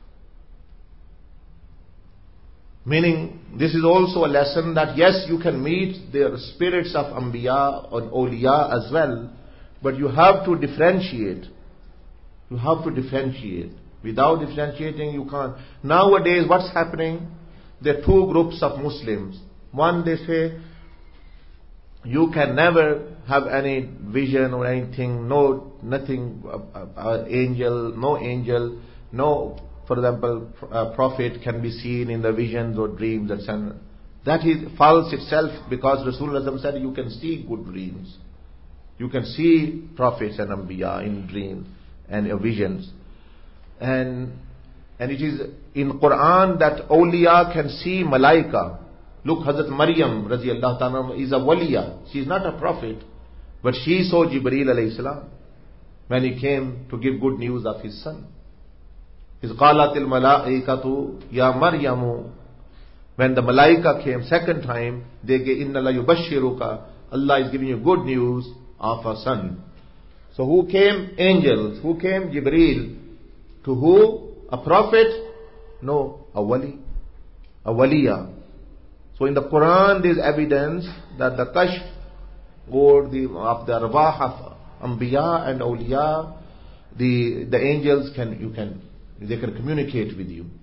Meaning, this is also a lesson that yes, you can meet the spirits of Anbiya or Awliya as well, but you have to differentiate. You have to differentiate. Without differentiating, you can't. Nowadays, what's happening? There are two groups of Muslims. One, they say, you can never have any vision or anything, nothing, angel, no, for example, a prophet can be seen in the visions or dreams, etc. That is false itself, because Rasulullah said you can see good dreams. You can see prophets and Anbiya in dreams and visions. And it is in Quran that awliya can see malaika. Look, Hazrat Maryam radiyallahu ta'ala is a waliya. She is not a prophet, but she saw Jibreel alayhi salam when he came to give good news of his son. His qalatil malaikatu ya Maryamu. When the malaika came second time, they gave inna la yubashiruka. Allah is giving you good news of a son. So who came? Angels. Who came? Jibreel. To who? A prophet? No. a wali, a waliya. So in the Quran there is evidence that the kashf or of the arwah of anbiya and awliya, the angels they can communicate with you.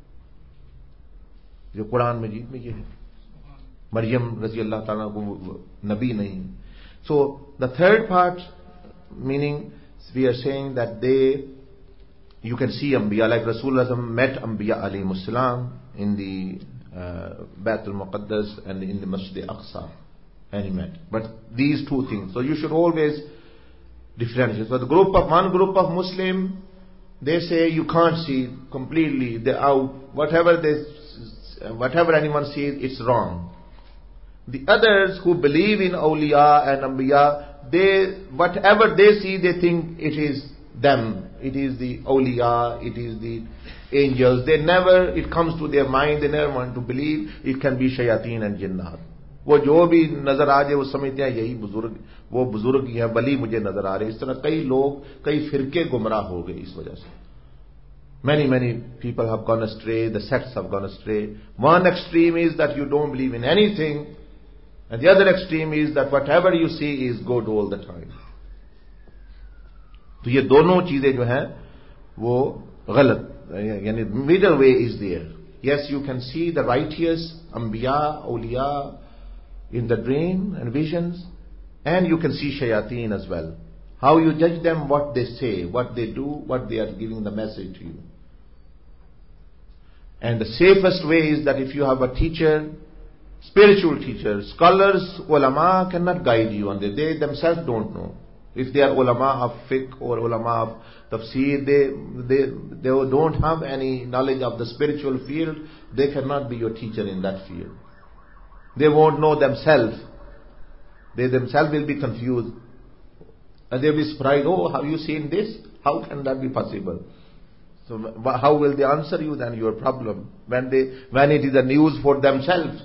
जो कुरान मजीद में ये है, मरियम रज़ी अल्लाह ताला को नबी नहीं. So the third part, meaning we are saying that you can see Anbiya, like Rasulullah met Anbiya alayhimus salam in the Bayt al-Muqaddas and in the Masjid al-Aqsa, and he met. But these two things, so you should always differentiate. So one group of Muslim, they say you can't see completely, they out, whatever anyone sees, it's wrong. The others who believe in awliya and anbiya, whatever they see, they think it is them. It is the awliya, it is the angels. It comes to their mind, they never want to believe it can be shayateen and jinnat. वो जो भी नजर आ जाए वो समझते हैं यही वो बुजुर्ग ही है, वली मुझे नजर आ रहे. इस तरह कई लोग, कई फिरके गुमराह हो गए इस वजह से. Many people have gone astray, the sects have gone astray. One extreme is that you don't believe in anything, and the other extreme is that whatever you see is good all the time. तो ये दोनों चीजें जो हैं वो गलत, यानी middle way is there. Yes, you can see the righteous anbiya, awliya in the dream and visions, and you can see shayateen as well. How you judge them, what they say, what they do, what they are giving the message to you. And the safest way is that if you have a teacher, spiritual teacher, scholars, ulama cannot guide you, and they themselves don't know. If they are ulama of fiqh or ulama of tafsir, they don't have any knowledge of the spiritual field, they cannot be your teacher in that field. They won't know themselves. They themselves will be confused. And they'll be surprised, oh, have you seen this? How can that be possible? So how will they answer you then your problem? When it is a news for themselves.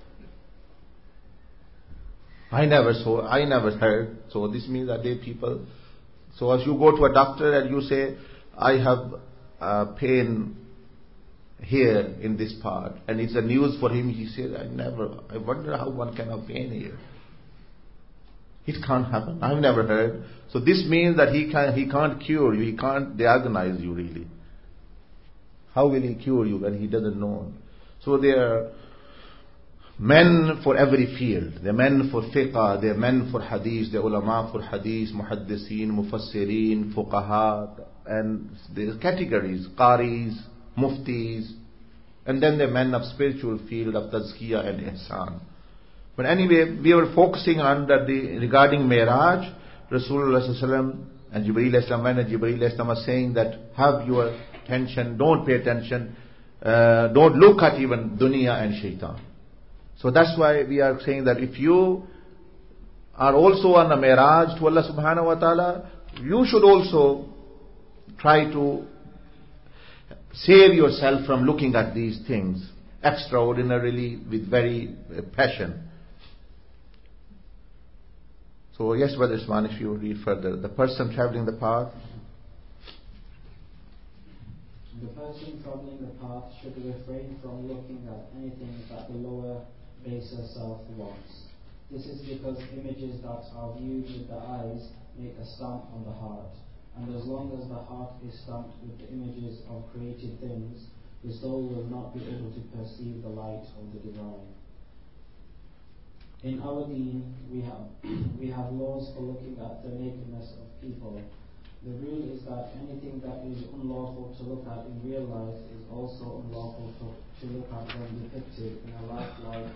I never heard. So this means that people. So as you go to a doctor and you say, I have pain here in this part, and it's a news for him, he says, I wonder how one can have pain here. It can't happen. I've never heard. So this means that he can't cure you, he can't diagnose you really. How will he cure you when he doesn't know? So there are men for every field. There are men for fiqh, there are men for hadith, there are ulama for hadith, muhaddiseen, mufassirin, fuqaha, and there are categories, qaris, muftis, and then the men of spiritual field of tazkiyah and ihsan. But anyway, we were focusing on regarding Mi'raj. Rasulullah sallallahu and Jibreel was saying that have your attention, don't pay attention, don't look at even dunya and shaitan. So that's why we are saying that if you are also on a Mi'raj to Allah subhanahu wa ta'ala, you should also try to save yourself from looking at these things extraordinarily with very passion. So yes, Brother Usman, if you read further, the person traveling the path. The person traveling the path should refrain from looking at anything that the lower baser self wants. This is because images that are viewed with the eyes make a stamp on the heart. And as long as the heart is stamped with the images of created things, the soul will not be able to perceive the light of the divine. In our deen, we have laws for looking at the nakedness of people. The rule is that anything that is unlawful to look at in real life is also unlawful to look at when depicted in a lifelike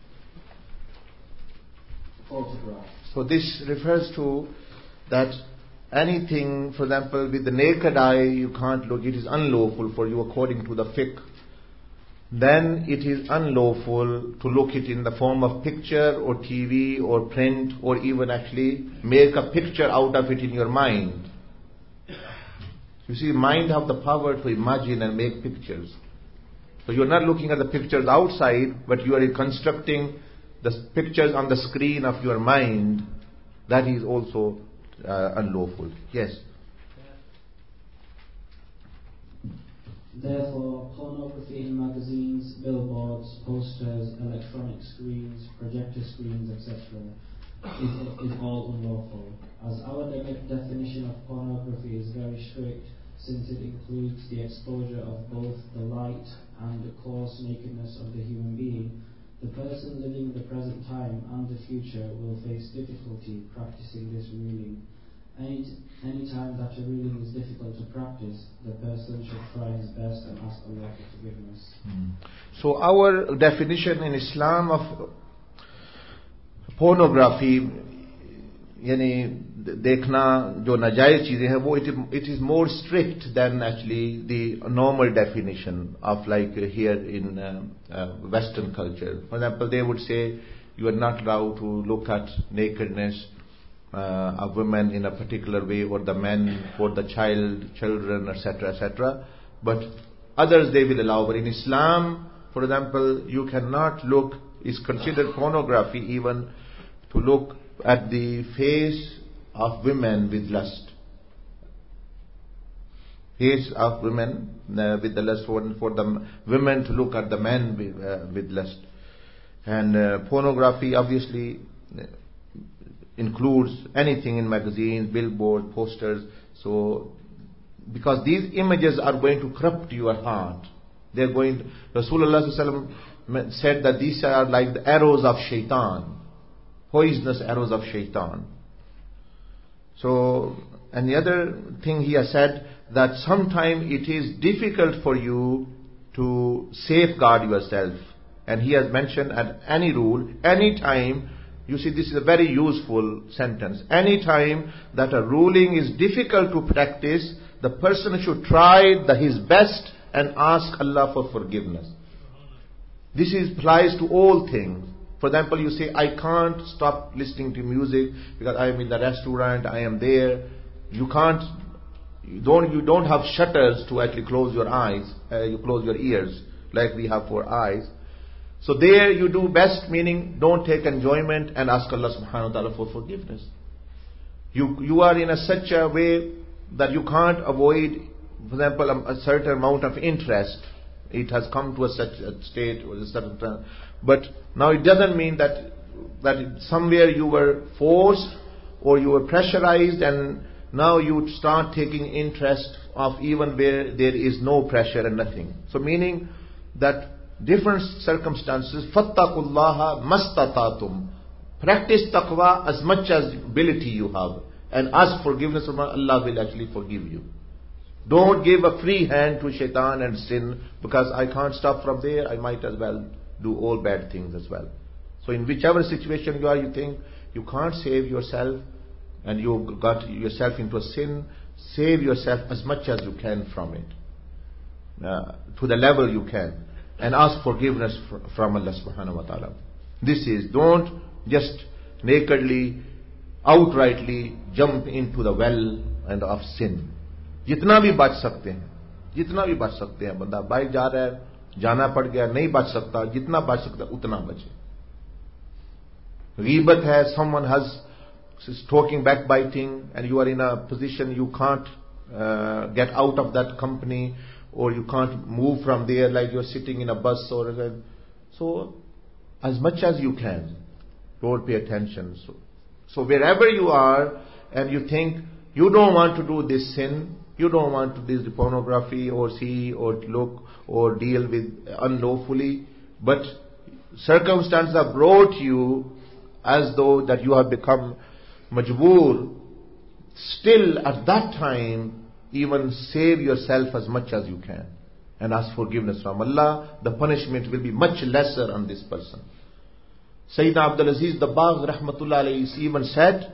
photograph. So this refers to that anything, for example, with the naked eye you can't look, it is unlawful for you according to the fiqh. Then it is unlawful to look it in the form of picture or TV or print or even actually make a picture out of it in your mind. You see, mind have the power to imagine and make pictures. So you are not looking at the pictures outside, but you are constructing the pictures on the screen of your mind. That is also unlawful. Yes. Therefore, pornography in magazines, billboards, posters, electronic screens, projector screens, etc. is all unlawful. As our definition of pornography is very strict, since it includes the exposure of both the light and the coarse nakedness of the human being, the person living the present time and the future will face difficulty practicing this ruling. Any time that a ruling is difficult to practice, the person should try his best and ask Allah for forgiveness. So our definition in Islam of pornography, यानी देखना जो नाजायज चीजें हैं वो it is more strict than actually the normal definition of like here in Western culture. For example, they would say you are not allowed to look at nakedness of women in a particular way, or the men, or the children, etc., etc. But others they will allow. But in Islam, for example, you cannot look, is considered pornography even to look at the face of women with lust. Face of women with the lust, for the women to look at the men with lust. And pornography obviously includes anything in magazines, billboards, posters. So, because these images are going to corrupt your heart. They're going to, Rasulullah said that these are like the arrows of shaitan. Poisonous arrows of shaitan. So, and the other thing he has said, that sometimes it is difficult for you to safeguard yourself. And he has mentioned at any rule, any time, you see this is a very useful sentence, any time that a ruling is difficult to practice, the person should try his best and ask Allah for forgiveness. This applies to all things. For example, you say, I can't stop listening to music because I am in the restaurant, I am there. You don't have shutters to actually close your eyes, you close your ears like we have for eyes. So there you do best, meaning don't take enjoyment and ask Allah subhanahu wa ta'ala for forgiveness. You are in such a way that you can't avoid, for example, a certain amount of interest. It has come to such a state or a certain time. But now it doesn't mean that somewhere you were forced or you were pressurized and now you start taking interest of even where there is no pressure and nothing. So meaning that different circumstances, fattakullaha mastatatum. Practice taqwa as much as ability you have and ask forgiveness from Allah. Will actually forgive you. Don't give a free hand to shaitan and sin because I can't stop from there, I might as well do all bad things as well. So in whichever situation you are, you think you can't save yourself and you got yourself into a sin, save yourself as much as you can from it, to the level you can, and ask forgiveness from Allah subhanahu wa ta'ala. This is, don't just nakedly, outrightly jump into the well and of sin. जितना भी बच सकते हैं बंदा bike जा रहा है, जाना पड़ गया, नहीं बच सकता, जितना बच सकता उतना बचे. Ghibat है, someone is talking, backbiting, and you are in a position you can't get out of that company, or you can't move from there, like you're sitting in a bus or so as much as you can, don't pay attention. So wherever you are and you think you don't want to do this sin, you don't want to do this pornography or see or look or deal with unlawfully, but circumstances have brought you as though that you have become majboor, still at that time even save yourself as much as you can and ask forgiveness from Allah. The punishment will be much lesser on this person. Sayyidina Abdul Aziz Dabbagh rahmatullah alayhi even said,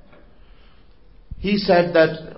he said that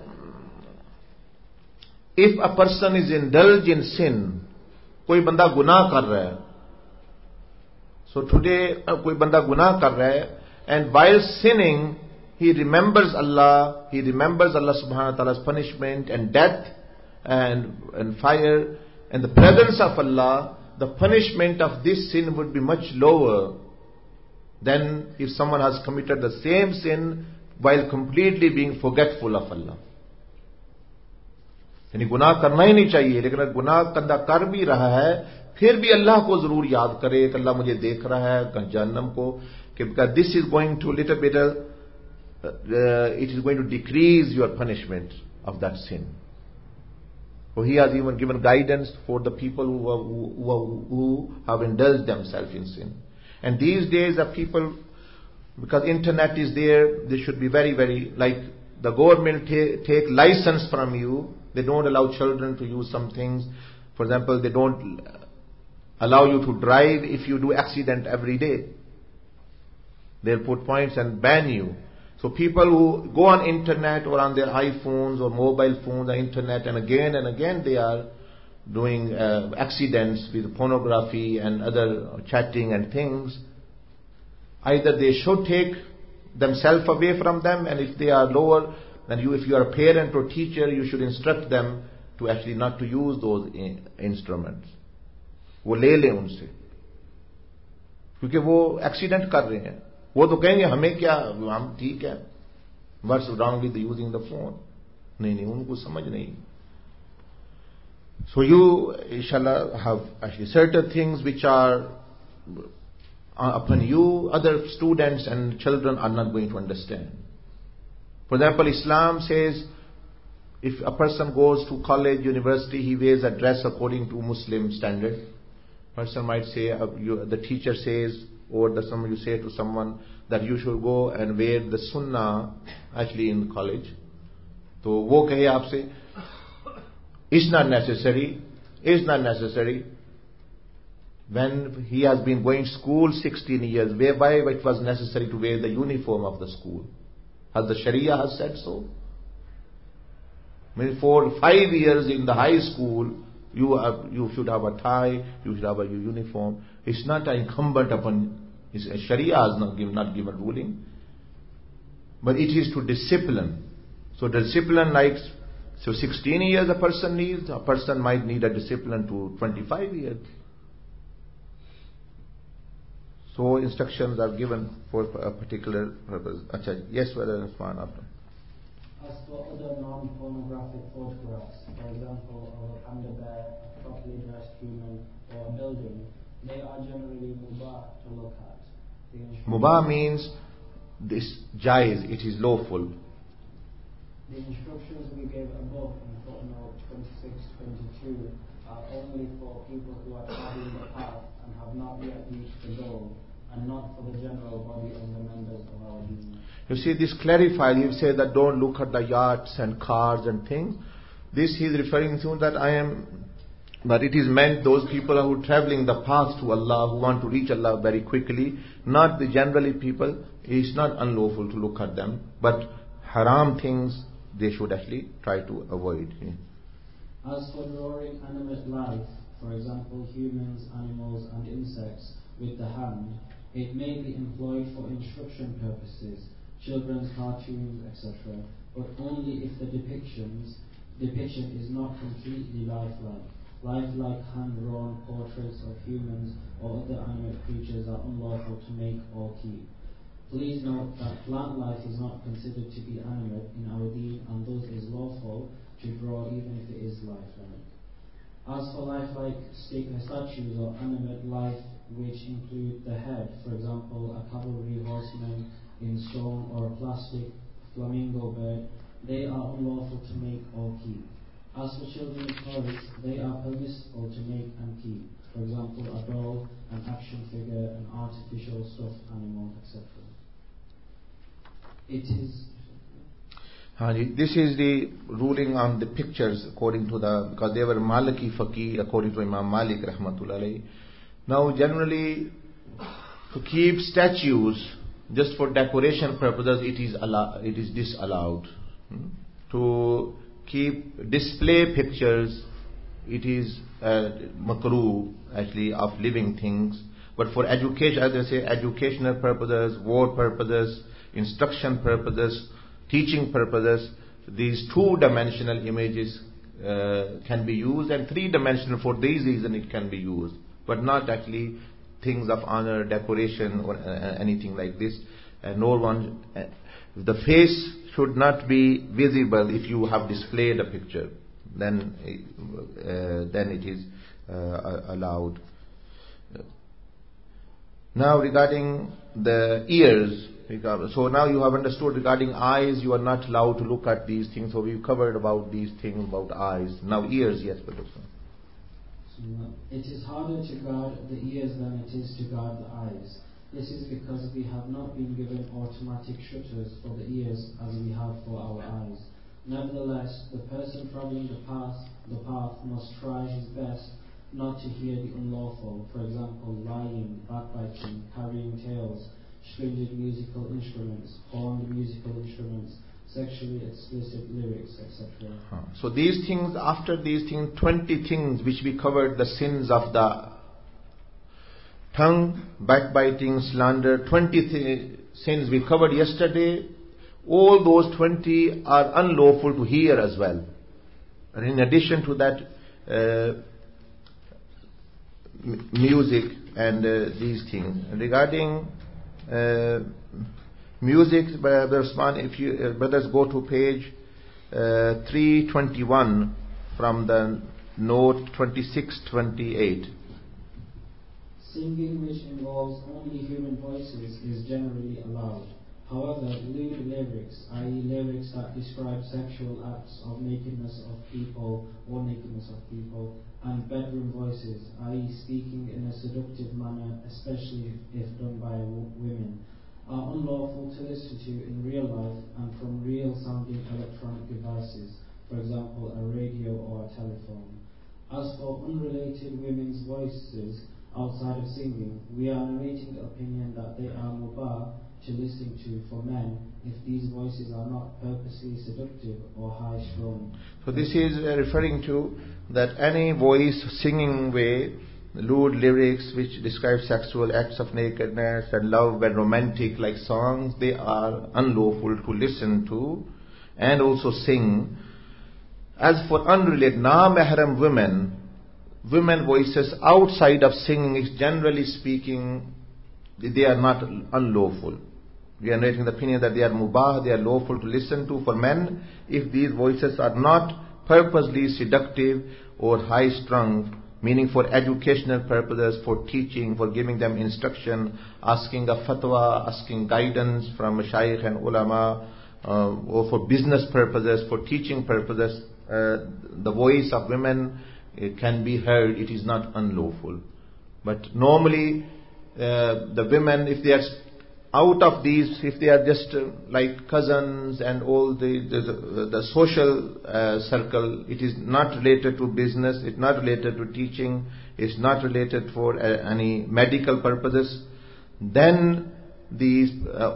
if a person is indulged in sin, कोई बंदा गुनाह कर रहा है, so today कोई बंदा गुनाह कर रहा है, and while sinning he remembers Allah subhanahu wa ta'ala's punishment and death and fire and the presence of Allah, the punishment of this sin would be much lower than if someone has committed the same sin while completely being forgetful of Allah. यानी गुनाह करना ही नहीं चाहिए, लेकिन अगर गुनाह कंधा कर भी रहा है फिर भी अल्लाह को जरूर याद करे कि अल्लाह मुझे देख रहा है जहन्नम को, कि because this is going to little bit it is going to decrease your punishment of that sin. So he has even given guidance for the people who have indulged themselves in sin. And these days the people, because internet is there, they should be very, very, like the government take license from you. They don't allow children to use some things. For example, they don't allow you to drive if you do accident every day. They'll put points and ban you. So people who go on internet or on their iPhones or mobile phones or internet and again they are doing accidents with pornography and other chatting and things, either they should take themselves away from them, and if they are lower than you, if you are a parent or teacher, you should instruct them to actually not to use those instruments. वो ले लें उनसे, क्योंकि वो accident कर रहे हैं. वो तो कहेंगे हमें क्या, हम ठीक है, what's wrong with using the phone. नहीं, उनको समझ नहीं. So you inshallah have actually certain things which are upon you, other students and children are not going to understand. For example, Islam says if a person goes to college, university, he wears a dress according to Muslim standard. Person might say, the teacher says, or you say to someone that you should go and wear the sunnah actually in college. तो वो कहे आपसे, it's not necessary. When he has been going to school 16 years, why it was necessary to wear the uniform of the school? Has the Sharia has said so? I mean, for 5 years in the high school, you should have a tie, you should have a uniform. It's not incumbent upon, Sharia has not given ruling, but it is to discipline. So discipline, like, so 16 years a person needs, a person might need a discipline to 25 years. So instructions are given for a particular purpose. Achha, yes, whether Usman after. As for other non-pornographic photographs, for example, of a panda bear, a properly dressed human, or a building, they are generally mubah to look at. Mubah means this jaiz, it is lawful. The instructions we gave above in footnote 26-22 are only for people who are traveling the path and have not yet reached the goal, and not for the general body of the members of our deen. You see, this clarifies. You say that don't look at the yachts and cars and things. This he is referring to that it is meant those people who are traveling the path to Allah, who want to reach Allah very quickly, not the generally people. It is not unlawful to look at them, but haram things they should actually try to avoid. As for drawing animate life, for example humans, animals and insects, with the hand, it may be employed for instruction purposes, children's cartoons, etc., but only if the depiction is not completely lifelike. Lifelike hand-drawn portraits of humans or other animate creatures are unlawful to make or keep. Please note that plant life is not considered to be animate in our deen, and thus is lawful to draw even if it is lifelike. As for lifelike statues or animate life which include the head, for example a cavalry horseman in stone or a plastic flamingo bird, they are unlawful to make or keep. As for children's toys, they are permissible to make and keep, for example a doll, an action figure, an artificial stuffed animal, etc. It is... This is the ruling on the pictures according to because they were Maliki Faqih according to Imam Malik rahmatullah alayhi. Now generally to keep statues just for decoration purposes it is disallowed. To keep display pictures it is makruh actually of living things, but for education, as I say, educational purposes, war purposes, instruction purposes, teaching purposes, these 2-dimensional images can be used, and 3-dimensional for these reasons it can be used, but not actually things of honor, decoration or anything like this. The face should not be visible if you have displayed a picture. then it is allowed. Now regarding the ears, so now you have understood regarding eyes, you are not allowed to look at these things. So we've covered about these things about eyes. Now ears, yes, Brother. So, it is harder to guard the ears than it is to guard the eyes. This is because we have not been given automatic shutters for the ears as we have for our eyes. Nevertheless, the person traveling the path must try his best not to hear the unlawful, for example, lying, backbiting, carrying tales, stringed musical instruments, horned musical instruments, sexually explicit lyrics, etc. So these things, after these things, 20 things which we covered, the sins of the tongue, backbiting, slander, 20 sins we covered yesterday. All those 20 are unlawful to hear as well. And in addition to that, music and these things. Regarding music, Brother Usman, if you brothers go to page 321 from the note 2628. Singing which involves only human voices is generally allowed. However, lewd lyrics, i.e. lyrics that describe sexual acts of nakedness of people or nakedness of people, and bedroom voices, i.e. speaking in a seductive manner, especially if done by women, are unlawful to listen to in real life and from real sounding electronic devices, for example a radio or a telephone. As for unrelated women's voices outside of singing, we are narrating the opinion that they are mubah to listen to for men if these voices are not purposely seductive or high-strung. So this is referring to that any voice singing way, lewd lyrics which describe sexual acts of nakedness and love and romantic like songs, they are unlawful to listen to and also sing. As for unrelated, na-mahram women voices outside of singing is generally speaking, they are not unlawful. We are narrating the opinion that they are mubah, they are lawful to listen to for men if these voices are not purposely seductive or high-strung, meaning for educational purposes, for teaching, for giving them instruction, asking a fatwa, asking guidance from shaykh and ulama, or for business purposes, for teaching purposes. The voice of women can be heard, it is not unlawful. But normally, the women, if they are out of these, if they are just like cousins and all the social circle, it is not related to business, it's not related to teaching, it's not related for any medical purposes, then these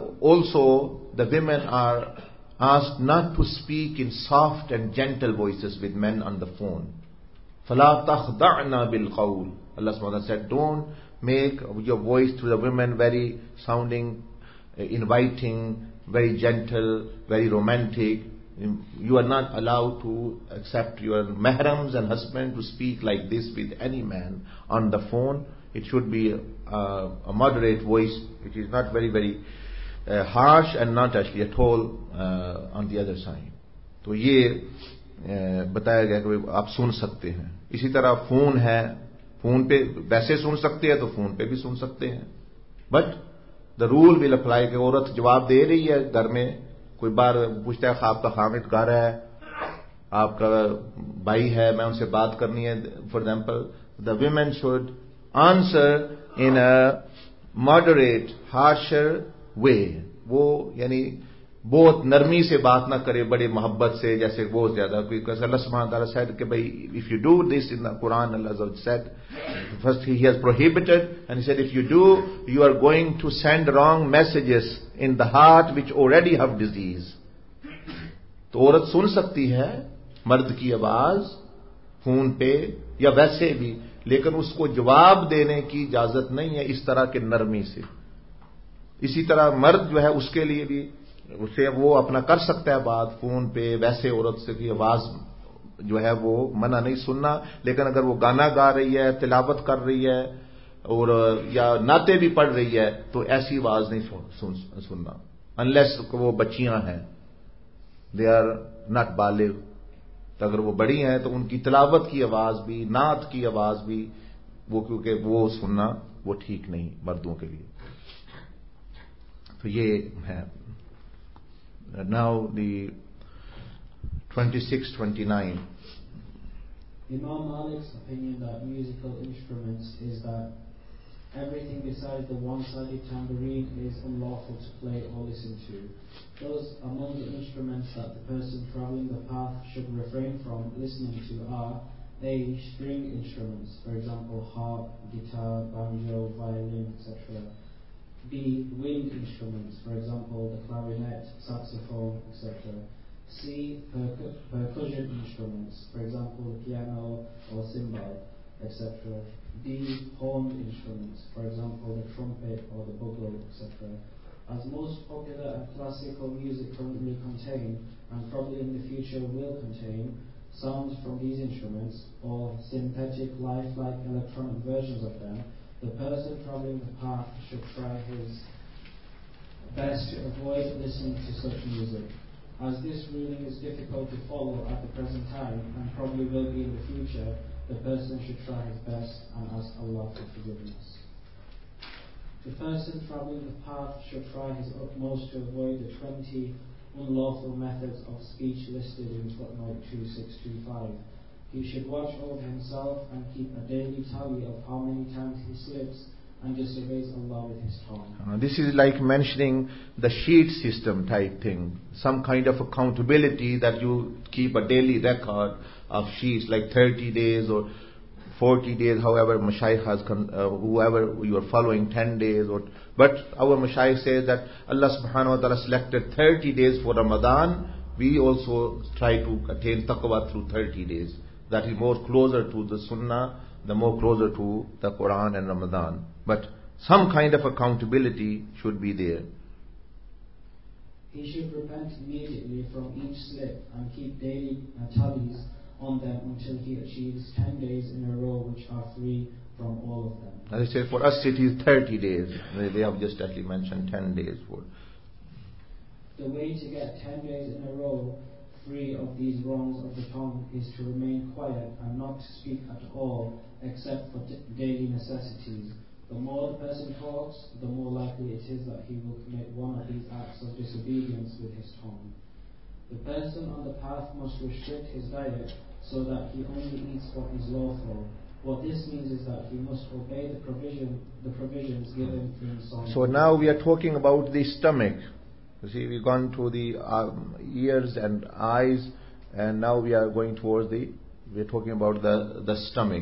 also the women are asked not to speak in soft and gentle voices with men on the phone. فَلَا تَخْضَعْنَا بِالْقَوْلِ. Allah SWT said, don't make your voice to the women very sounding inviting, very gentle, very romantic. You are not allowed to accept your mahrams and husband to speak like this with any man on the phone. It should be a moderate voice. It is not very, very harsh and not actually at all on the other side. तो ये बताया गया कि आप सुन सकते हैं. इसी तरह फोन है, फोन पे वैसे सुन सकते हैं तो फोन पे भी सुन सकते हैं. But the rule will apply कि औरत जवाब दे रही है घर में, कोई बार पूछता है आपका खामिद घर है, आपका भाई है, मैं उनसे बात करनी है, for example the women should answer in a moderate harsher way. वो यानी बहुत नरमी से बात ना करे, बड़े मोहब्बत से, जैसे बहुत ज्यादा. Because Allah subhanahu wa ta'ala said कि भाई if you do this in the Quran, Allah said first he has prohibited and he said if you do, you are going to send wrong messages in the heart which already have disease. तो औरत सुन सकती है मर्द की आवाज phone पे या वैसे भी, लेकिन उसको जवाब देने की इजाजत नहीं है इस तरह के नरमी से. इसी तरह मर्द जो है उसके लिए भी उसे वो अपना कर सकता है बात फोन पे, वैसे औरत से की आवाज जो है वो मना नहीं सुनना. लेकिन अगर वो गाना गा रही है, तिलावत कर रही है और या नाते भी पढ़ रही है तो ऐसी आवाज नहीं सुनना, अनलेस वो बच्चियां हैं, दे आर नॉट बालिग. तो अगर वो बड़ी हैं तो उनकी तिलावत की आवाज भी, नात की आवाज भी, वो क्योंकि वो सुनना वो ठीक नहीं मर्दों के लिए. तो ये है. Now the 26-29. Imam Malik's opinion that musical instruments is that everything besides the one-sided tambourine is unlawful to play or listen to. Those among the instruments that the person travelling the path should refrain from listening to are A. String instruments, for example harp, guitar, banjo, violin, etc. B. Wind instruments, for example the clarinet, saxophone, etc. C. Percussion instruments, for example the piano or cymbal, etc. D. Horned instruments, for example the trumpet or the bugle, etc. As most popular and classical music currently contain, and probably in the future will contain, sounds from these instruments, or synthetic, lifelike electronic versions of them, the person travelling the path should try his best to avoid listening to such music. As this ruling is difficult to follow at the present time, and probably will be in the future, the person should try his best and ask Allah for forgiveness. The person travelling the path should try his utmost to avoid the 20 unlawful methods of speech listed in footnote 2625. He should watch over himself and keep a daily tally of how many times he slips and disobeys Allah with his tongue. This is like mentioning the sheet system type thing, some kind of accountability that you keep a daily record of sheets, like 30 days or 40 days, however Mashaykh has, whoever you are following, 10 days. But our Mashaykh says that Allah subhanahu wa ta'ala selected 30 days for Ramadan. We also try to attain taqwa through 30 days. That is more closer to the Sunnah, the more closer to the Quran and Ramadan. But some kind of accountability should be there. He should repent immediately from each slip and keep daily tallies on them until he achieves 10 days in a row which are free from all of them. As I said, for us it is 30 days. They have just actually mentioned 10 days for. The way to get 10 days in a row free of these wrongs of the tongue is to remain quiet and not to speak at all except for daily necessities. The more the person talks, the more likely it is that he will commit one of these acts of disobedience with his tongue. The person on the path must restrict his diet so that he only eats what is lawful. What this means is that he must obey the provisions given in Song. So now we are talking about the stomach. You see, we've gone to the ears and eyes, and now we are going towards we're talking about the stomach.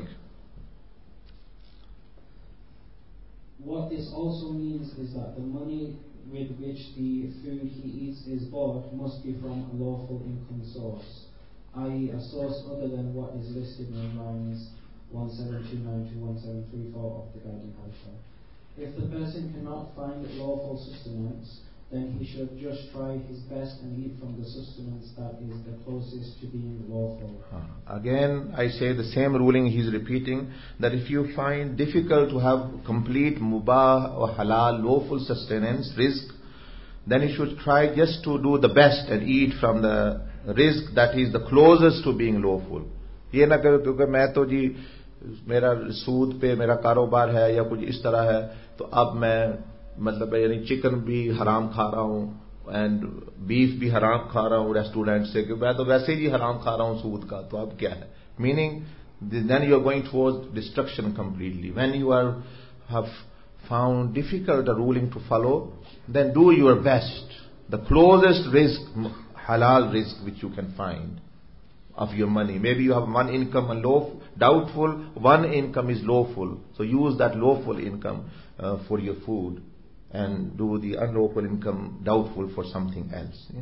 What this also means is that the money with which the food he eats is bought must be from a lawful income source, i.e. a source other than what is listed in lines 1729 to 1734 of the Guiding Haifa. If the person cannot find lawful sustenance, then he should just try his best and eat from the sustenance that is the closest to being lawful. Again, I say the same ruling he's repeating, that if you find difficult to have complete mubah or halal, lawful sustenance, rizq, then you should try just to do the best and eat from the rizq that is the closest to being lawful. ये ना करो क्योंकि मैं तो जी मेरा सूद पे मेरा कारोबार है या कुछ इस तरह है, तो अब मैं मतलब यानी चिकन भी हराम खा रहा हूं एंड बीफ भी हराम खा रहा हूं रेस्टोरेंट से, क्योंकि मैं तो वैसे ही हराम खा रहा हूं सूद का, तो अब क्या है? Meaning then you are going towards destruction completely. When you have found difficult a ruling to follow, then do your best. The closest risk, halal risk which you can find of your money. Maybe you have one income and doubtful, one income is lawful. So use that lawful income for your food, and do the unlawful income doubtful for something else. Yeah?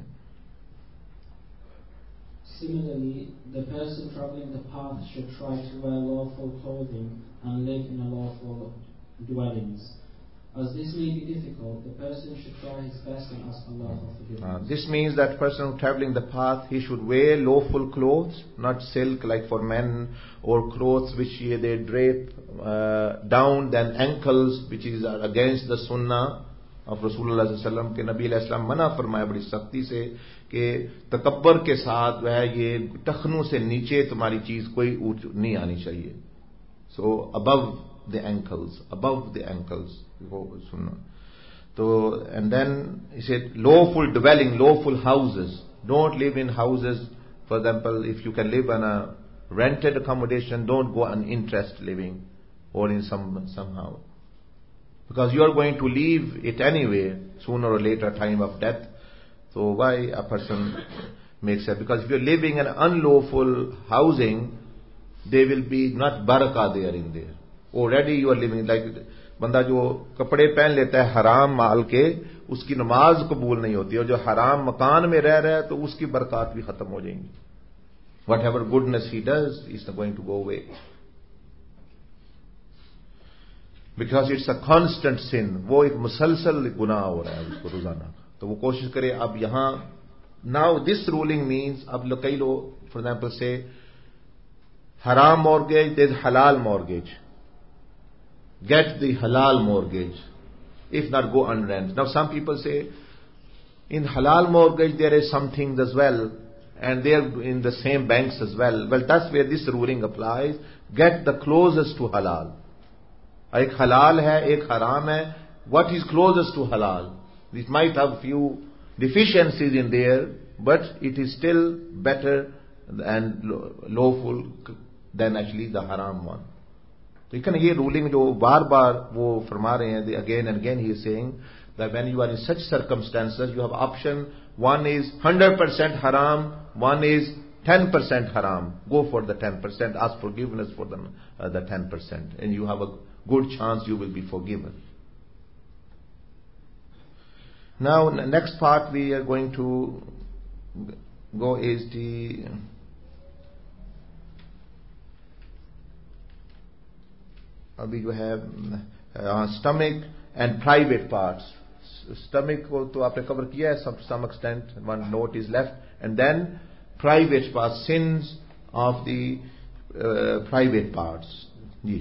Similarly, the person travelling the path should try to wear lawful clothing and live in lawful dwellings. As this may be difficult, the person should try his best and ask Allah for forgiveness. This means that person travelling the path, he should wear lawful clothes, not silk like for men, or clothes which they drape down than ankles, which is against the sunnah. of Rasulullah sallallahu alaihi wasallam के नबी अलैहि सलाम मना फरमाया बड़ी सख्ती से कि तकब्बर के साथ वह ये टखनों से नीचे तुम्हारी चीज कोई ऊंच नहीं आनी चाहिए. So above the ankles वो सुनना. तो and then he said lawful dwelling, lawful houses. Don't live in houses. For example, if you can live in a rented accommodation, don't go on interest living or in somehow. Because you are going to leave it anyway, sooner or later, time of death. So why a person makes it? Because if you are living in unlawful housing, there will be not barakah there in there. Already you are living like बंदा जो कपड़े पहन लेता है हराम माल के, उसकी नमाज कबूल नहीं होती, और जो हराम मकान में रह रहा है तो उसकी बरकत भी खत्म हो जाएंगी. Whatever goodness he does is not going to go away. Because it's a constant sin. वो एक मुसलसल गुनाह हो रहा है उसको रोजाना. तो वो कोशिश करे. अब यहां now this ruling means, अब कई लोग for example say haram mortgage, there's halal mortgage. Get the halal mortgage. If not, go on rent. Now some people say in halal mortgage there is some things as well, and they are in the same banks as well. Well, that's where this ruling applies. Get the closest to halal. एक halal है, एक haram है. What is closest to halal? It might have few deficiencies in there, but it is still better and lawful than actually the haram one. तो इकन ये ruling जो बार बार वो फरमा रहे हैं, again and again he is saying that when you are in such circumstances, you have option. One is 100% haram, one is 10% haram. Go for the 10%, ask forgiveness for the 10%, and you have a good chance you will be forgiven. Now, the next part we are going to go is the we have stomach and private parts. Stomach को तो आपने cover किया है to some extent. One note is left, and then private parts, sins of the private parts. Yeah.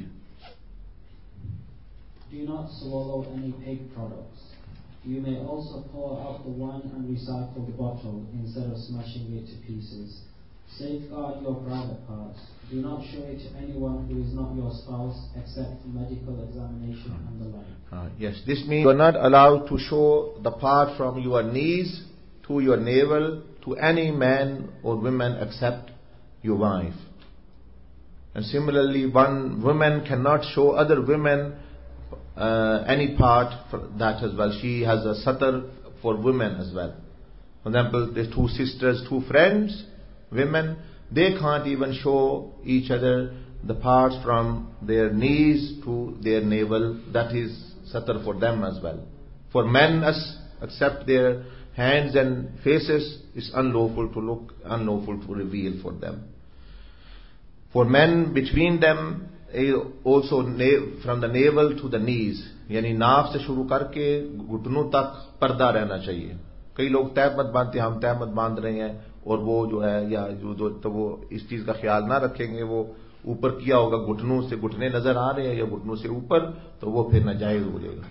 Do not swallow any pig products. You may also pour out the wine and recycle the bottle instead of smashing it to pieces. Safeguard your private parts. Do not show it to anyone who is not your spouse except for medical examination and the like. Yes, this means you are not allowed to show the part from your knees to your navel to any man or woman except your wife. And similarly, one woman cannot show other women any part for that as well. She has a satar for women as well. For example, there's two sisters, two friends, women, they can't even show each other the parts from their knees to their navel. That is satar for them as well. For men, except their hands and faces, is unlawful to look, unlawful to reveal for them. For men, between them, also from the navel to the knees, यानी नाफ से शुरू करके घुटनों तक पर्दा रहना चाहिए. कई लोग तहमत बांधते हैं, हम तहमत बांध रहे हैं, और वो जो है या जो तो वो इस चीज का ख्याल ना रखेंगे, वो ऊपर किया होगा, घुटनों से घुटने नजर आ रहे हैं या घुटनों से ऊपर, तो वो फिर नाजायज हो जाएगा.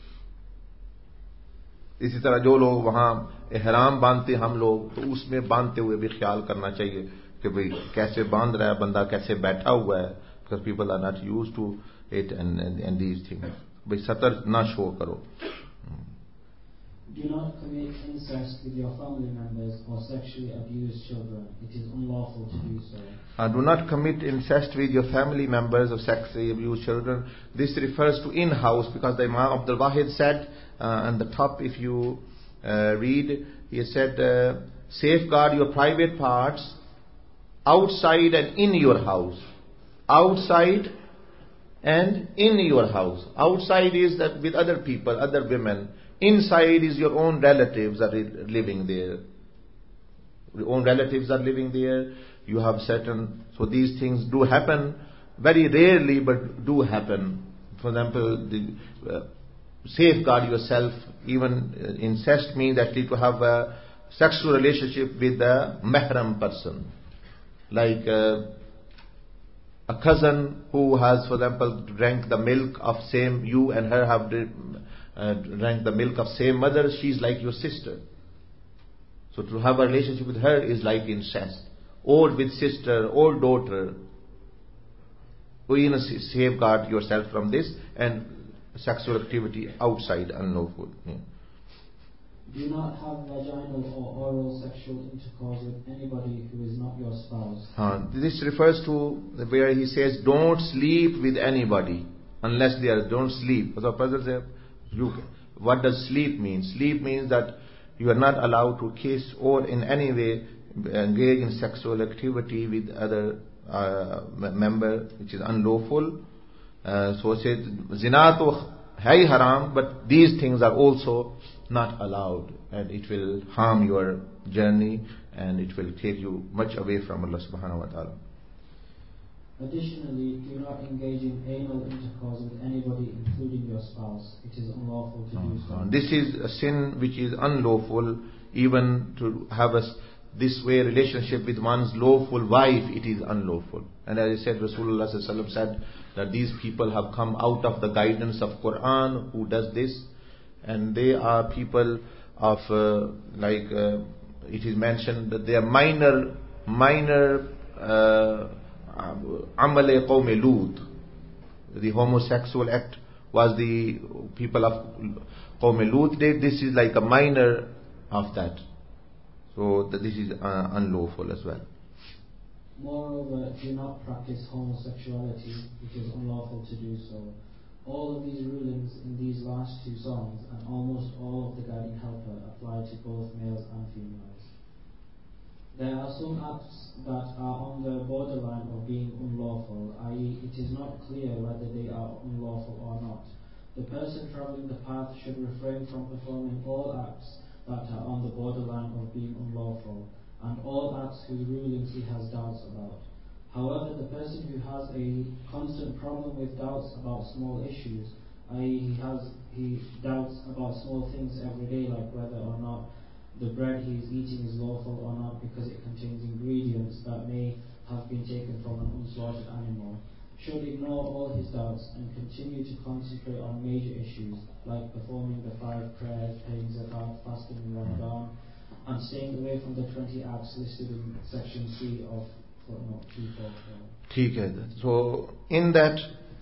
इसी तरह जो लोग वहां एहराम बांधते हम लोग, तो उसमें बांधते हुए भी ख्याल करना चाहिए कि भाई कैसे बांध रहा है बंदा, कैसे बैठा हुआ है. Because people are not used to it and these things. भाई सतर ना शो करो. Do not commit incest with your family members or sexually abuse children. It is unlawful to do so. Do not commit incest with your family members or sexually abuse children. This refers to in-house, because the Imam Abdul Wahid said on the top, if you read, he said, safeguard your private parts outside and in your house. Outside and in your house. Outside is that with other people, other women. Inside is your own relatives are living there. Your own relatives are living there. You have certain, so these things do happen very rarely, but do happen. For example, safeguard yourself. Even incest means that you have a sexual relationship with a mahram person, like a cousin who has, for example, drank the milk of same you and her have drank the milk of same mother, she is like your sister. So to have a relationship with her is like incest. Or with sister or daughter. You safeguard yourself from this, and sexual activity outside unlawful. Yeah. Do not have vaginal or oral sexual intercourse with anybody who is not your spouse. This refers to where he says, don't sleep with anybody unless they are, don't sleep. What does sleep mean? Sleep means that you are not allowed to kiss or in any way engage in sexual activity with other member, which is unlawful. So it says, zina to hai haram, but these things are also not allowed, and it will harm your journey, and it will take you much away from Allah subhanahu wa ta'ala. Additionally, do not engage in anal intercourse with anybody, including your spouse. It is unlawful to do so. This is a sin which is unlawful, even to have this way relationship with one's lawful wife, it is unlawful. And as I said, Rasulullah sallallahu alaihi wasallam said that these people have come out of the guidance of Quran who does this, and they are people of it is mentioned that they are minor amale qawm Lut. The homosexual act was the people of qawm Lut did. This is like a minor of that. So this is unlawful as well. Moreover, do not practice homosexuality, which is unlawful to do so. All of these rulings in these last two songs and almost all of the guiding helper apply to both males and females. There are some acts that are on the borderline of being unlawful, i.e. it is not clear whether they are unlawful or not. The person travelling the path should refrain from performing all acts that are on the borderline of being unlawful, and all acts whose rulings he has doubts about. However, the person who has a constant problem with doubts about small issues, i.e. he doubts about small things every day, like whether or not the bread he is eating is lawful or not because it contains ingredients that may have been taken from an unslaughtered animal, should ignore all his doubts and continue to concentrate on major issues like performing the 5 prayers, paying zakat, fasting in Ramadan, and staying away from the 20 acts listed in section C of footnote 244. So in that,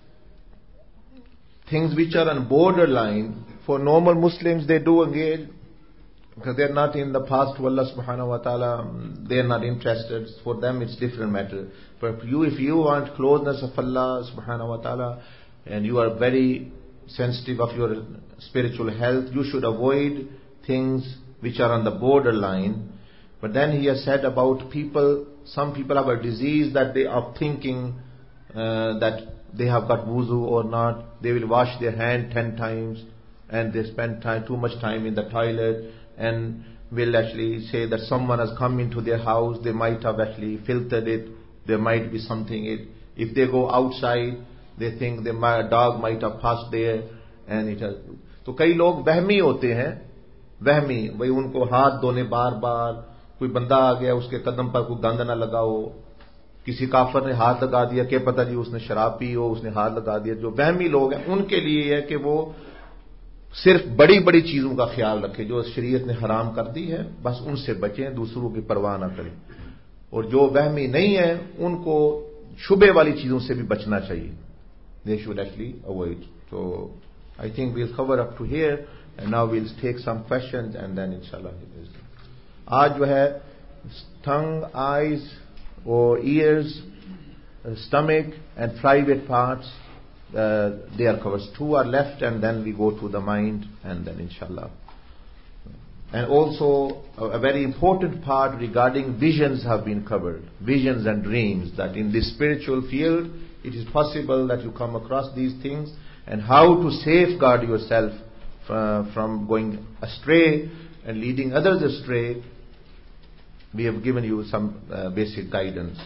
things which are on borderline, for normal Muslims they do engage, because they are not in the path to Allah subhanahu wa ta'ala, they are not interested. For them it's different matter. But if you want closeness of Allah subhanahu wa ta'ala, and you are very sensitive of your spiritual health, you should avoid things which are on the borderline. But then he has said about people, some people have a disease that they are thinking that they have got wuzu or not. They will wash their hand 10 times, and they spend too much time in the toilet, and will actually say that someone has come into their house, they might have actually filtered it, there might be something. If they go outside, they think a dog might have passed there, and it has. तो कई लोग वहमी होते हैं, वहमी भाई उनको हाथ धोने बार बार, कोई बंदा आ गया उसके कदम पर कोई गंद ना लगाओ, किसी काफर ने हाथ लगा दिया, क्या पता जी उसने शराब पी हो, उसने हाथ लगा दिया. जो वहमी लोग हैं उनके लिए है कि वो सिर्फ बड़ी बड़ी चीजों का ख्याल रखें जो शरीयत ने हराम कर दी है, बस उनसे बचें, दूसरों की परवाह ना करें. और जो वहमी नहीं है उनको शुबे वाली चीजों से भी बचना चाहिए. They should actually avoid. So I think we'll cover up to here, and now we'll take some questions and then inshallah. आज जो है tongue, eyes or ears, stomach and private parts, they are covered. 2 are left, and then we go to the mind, and then inshallah. And also a very important part regarding visions have been covered. Visions and dreams, that in this spiritual field it is possible that you come across these things, and how to safeguard yourself from going astray and leading others astray. We have given you some basic guidance.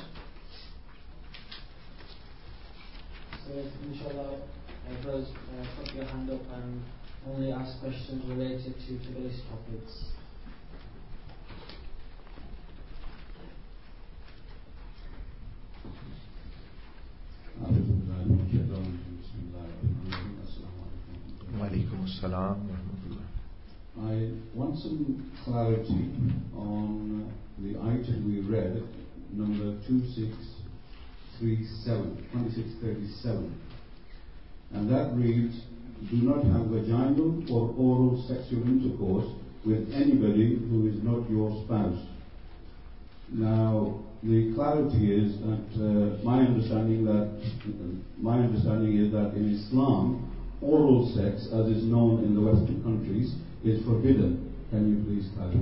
So inshallah, brothers, put your hand up and only ask questions related to today's topics. Wa Walaikum assalam wa rahmatullah. I want some clarity on the item we read, number 2637, and that reads, do not have vaginal or oral sexual intercourse with anybody who is not your spouse. Now, the clarity is that my understanding is that in Islam, oral sex, as is known in the Western countries, is forbidden. Can you please clarify?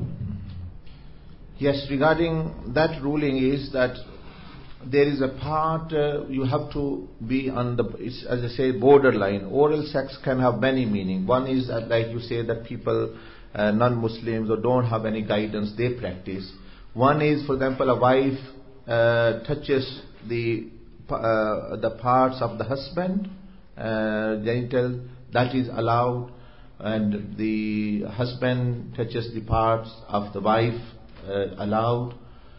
Yes, regarding that ruling is that there is a part you have to be on the, as I say, borderline. Oral sex can have many meaning. One is that, like you say, that people, non-Muslims or don't have any guidance, they practice. One is, for example, a wife touches the parts of the husband, genital, that is allowed, and the husband touches the parts of the wife, allowed.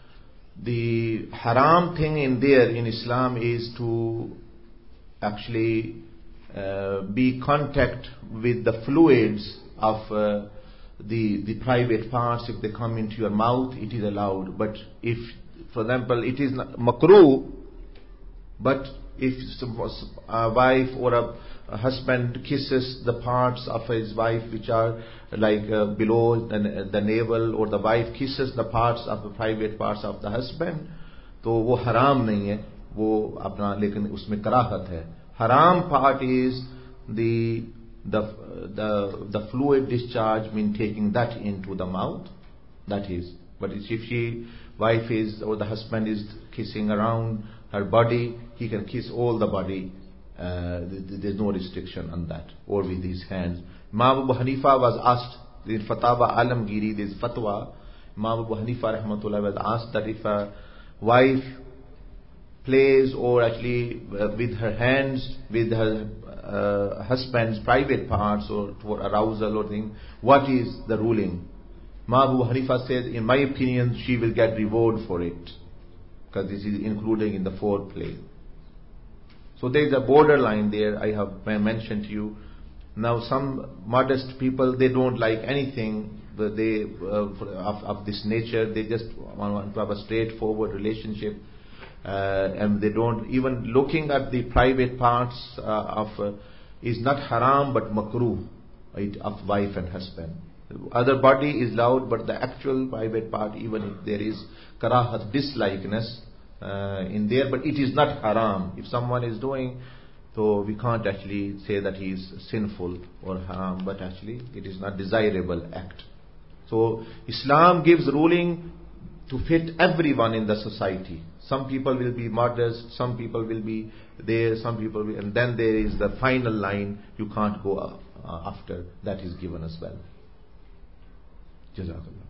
The haram thing in there in Islam is to actually be contact with the fluids of the private parts. If they come into your mouth, it is allowed. But if, for example, it is makruh, but if a wife or a husband kisses the parts of his wife which are like below the navel, or the wife kisses the parts of the private parts of the husband, तो वो हराम नहीं है, वो अपना, लेकिन उसमें कराहत है. Haram part is the fluid discharge, mean taking that into the mouth, that is. But if wife is, or the husband is kissing around her body, he can kiss all the body. There's no restriction on that, or with his hands. Imam Abu Hanifa was asked in Fatawa Alamgiri, this fatwa, Imam Abu Hanifa rahmatullah was asked that if a wife plays or actually with her hands with her husband's private parts or for arousal or thing, what is the ruling? Imam Abu Hanifa said, in my opinion, she will get reward for it, because this is including in the foreplay. So there is a borderline there, I have mentioned to you. Now some modest people, they don't like anything of this nature. They just want to have a straightforward relationship, and they don't even looking at the private parts is not haram but makruh of wife and husband. Other body is allowed, but the actual private part, even if there is karahat, dislikeness in there, but it is not haram. If someone is doing, so we can't actually say that he is sinful or haram, but actually it is not desirable act. So Islam gives ruling to fit everyone in the society. Some people will be modest, some people will be there, some people will, and then there is the final line you can't go after. That is given as well. Jazakallah.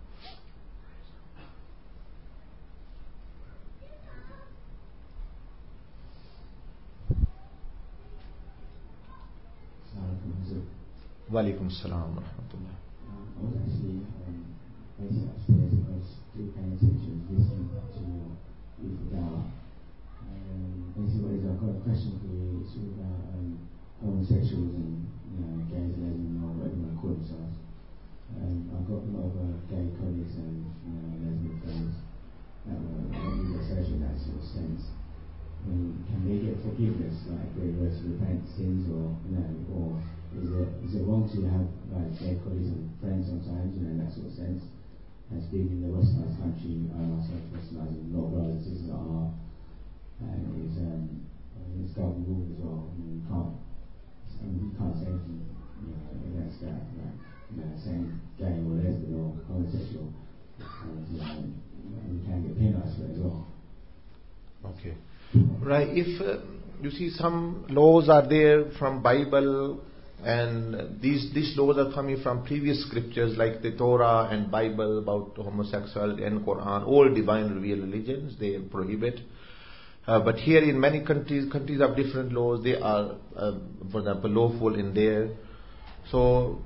Walaikum assalam wa rahmatullah. I was actually basically upstairs. I was still paying attention, listening to you for Dawah. Basically, what is, I've got a question for you. It's all about homosexuals and gays, lesbians, or whatever you want to call themselves. I've got a lot of gay colleagues and lesbian friends that were associated in that sort of sense. Can they get forgiveness, like they were to repent sins, or or is it wrong to have like gay colleagues and friends sometimes, in that sort of sense? As being in the westernized country, I myself westernized, a lot of brothers and sisters are, and it's government rule as well. You can't say anything against that, saying gay or lesbian or homosexual, and you can get penalized for it as well. Okay. Right, if you see some laws are there from Bible, and these laws are coming from previous scriptures like the Torah and Bible about homosexuality and Quran, all divine revealed religions, they prohibit. But here in many countries have different laws, they are, for example, lawful in there. So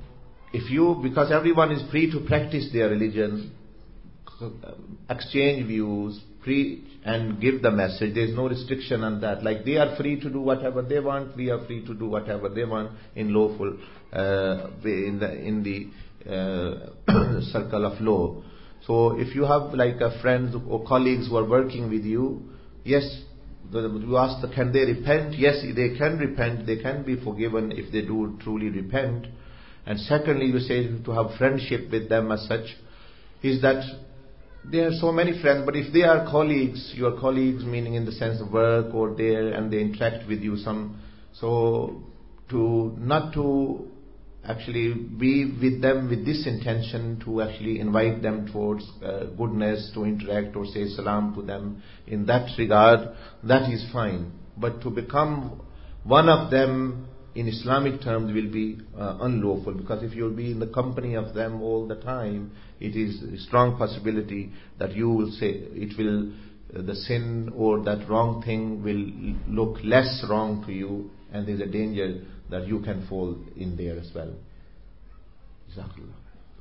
because everyone is free to practice their religion, exchange views, preach and give the message. There is no restriction on that. Like they are free to do whatever they want, we are free to do whatever they want in lawful way, in the circle of law. So if you have like a friends or colleagues who are working with you, yes, you ask, can they repent? Yes, they can repent. They can be forgiven if they do truly repent. And secondly, you say to have friendship with them as such, is that there are so many friends, but if they are colleagues, your colleagues meaning in the sense of work or there, and they interact with you so to not to actually be with them with this intention to actually invite them towards goodness, to interact or say salam to them in that regard, that is fine. But to become one of them in Islamic terms will be unlawful, because if you'll be in the company of them all the time, it is a strong possibility that you will say the sin or that wrong thing will look less wrong to you, and there's a danger that you can fall in there as well. Jazakallah.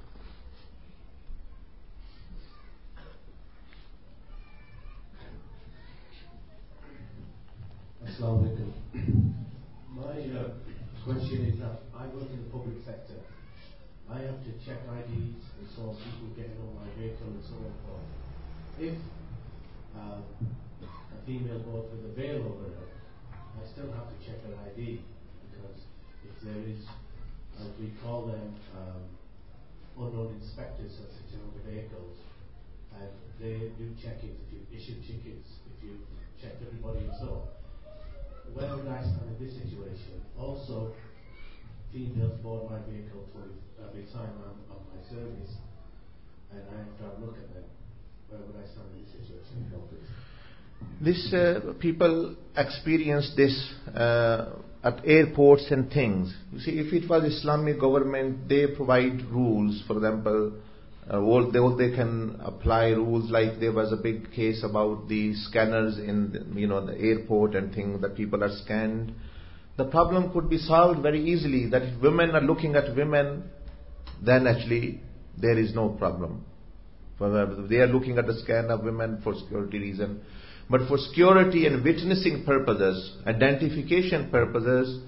Assalamu alaikum. My question is that I work in the public sector. I have to check IDs and so on, people getting on my vehicle and so on. If a female goes with a veil over her, I still have to check her ID, because if there is, as we call them, unknown inspectors that sit on the vehicles, and they do check it, if you issue tickets, if you check everybody and so on. Where would I stand in this situation? Also, females board my vehicle every time I'm on my service, and I have to have a look at them. Where would I stand in this situation? Help us. This people experience this at airports and things. You see, if it was Islamic government, they provide rules. For example, they can apply rules. Like there was a big case about the scanners in the airport and things, that people are scanned. The problem could be solved very easily. That if women are looking at women, then actually there is no problem. For they are looking at the scan of women for security reason. But for security and witnessing purposes, identification purposes,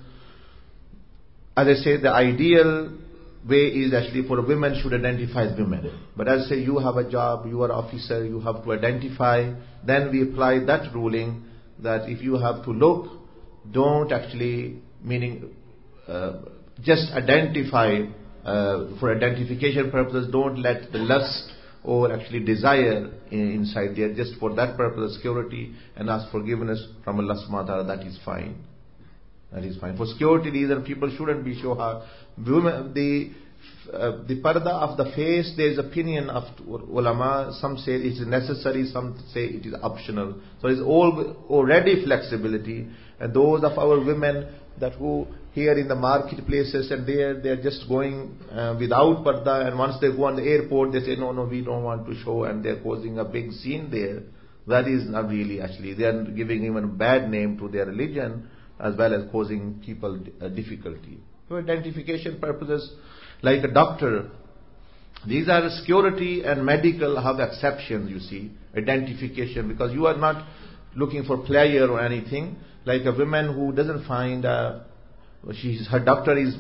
as I say, the ideal way is actually for women should identify women. But as I say, you have a job, you are an officer, you have to identify. Then we apply that ruling that if you have to look, don't actually, meaning just identify for identification purposes. Don't let the lust or actually desire inside there, just for that purpose, security, and ask forgiveness from Allah subhanahu wa ta'ala. That is fine. That is fine. For security reason, people shouldn't be sure. The parda of the face, there is opinion of ulama. Some say it is necessary, some say it is optional. So it is already flexibility. And those of our women that who here in the marketplaces and they are just going without parda, and once they go on the airport, they say, no, we don't want to show, and they are causing a big scene there. That is not really actually. They are giving even a bad name to their religion, as well as causing people difficulty. For identification purposes, like a doctor, these are security and medical have exceptions, you see, identification, because you are not looking for pleasure or anything. Like a woman who doesn't find her doctor is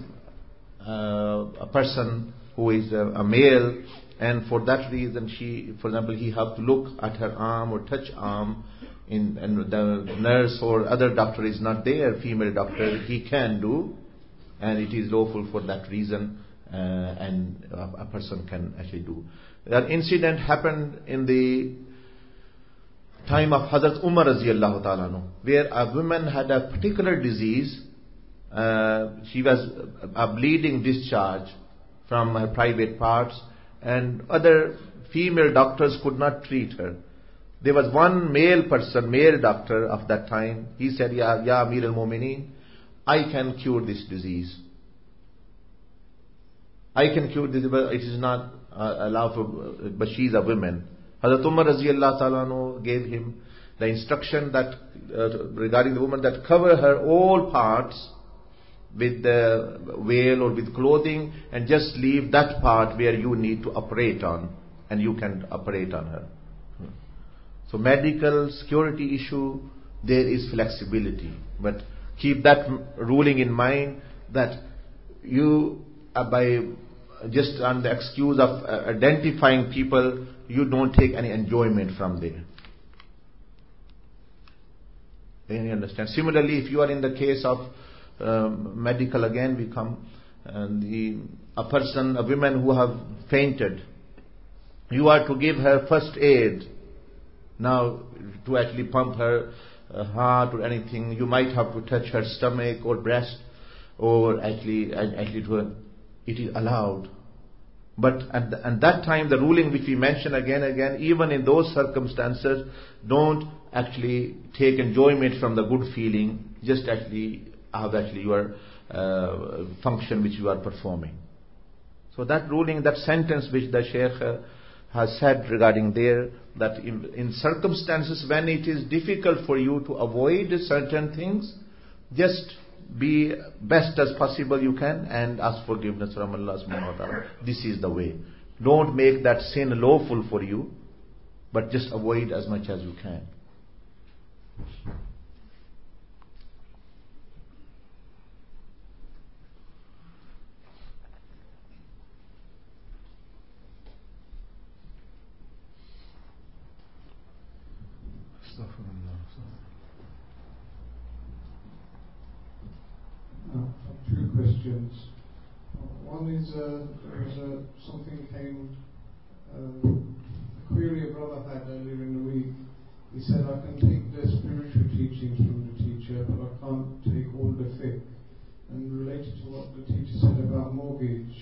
a person who is a male, and for that reason for example, he have to look at her arm or touch arm, and the nurse or other doctor is not there, female doctor, he can do, and it is lawful for that reason, and a person can actually do. That incident happened in the time of Hazrat Umar radiyallahu ta'ala, where a woman had a particular disease. She was a bleeding discharge from her private parts, and other female doctors could not treat her. There was one male doctor of that time. He said, Ya Amir al-Mu'mineen, I can cure this disease. I can cure this, but it is not allowed for, but she is a woman. Hazrat Umar radiyallahu ta'ala gave him the instruction that regarding the woman, that cover her all parts with the veil or with clothing, and just leave that part where you need to operate on, and you can operate on her. So medical security issue, there is flexibility. But keep that ruling in mind that you, by just on the excuse of identifying people, you don't take any enjoyment from there. You understand? Similarly, if you are in the case of medical, again we come, and a woman who have fainted, you are to give her first aid. Now, to actually pump her heart or anything, you might have to touch her stomach or breast, or actually it is allowed. But at that time, the ruling which we mention again, even in those circumstances, don't actually take enjoyment from the good feeling, just actually have your function which you are performing. So that ruling, that sentence which the Shaykh has said regarding there, that in circumstances when it is difficult for you to avoid certain things, just be best as possible you can and ask forgiveness from Allah subhanahu wa ta'ala. This is the way. Don't make that sin lawful for you, but just avoid as much as you can. Two questions. One is something came, a query a brother had earlier in the week. He said, I can take the spiritual teachings from the teacher, but I can't take all the fiqh. And related to what the teacher said about mortgage,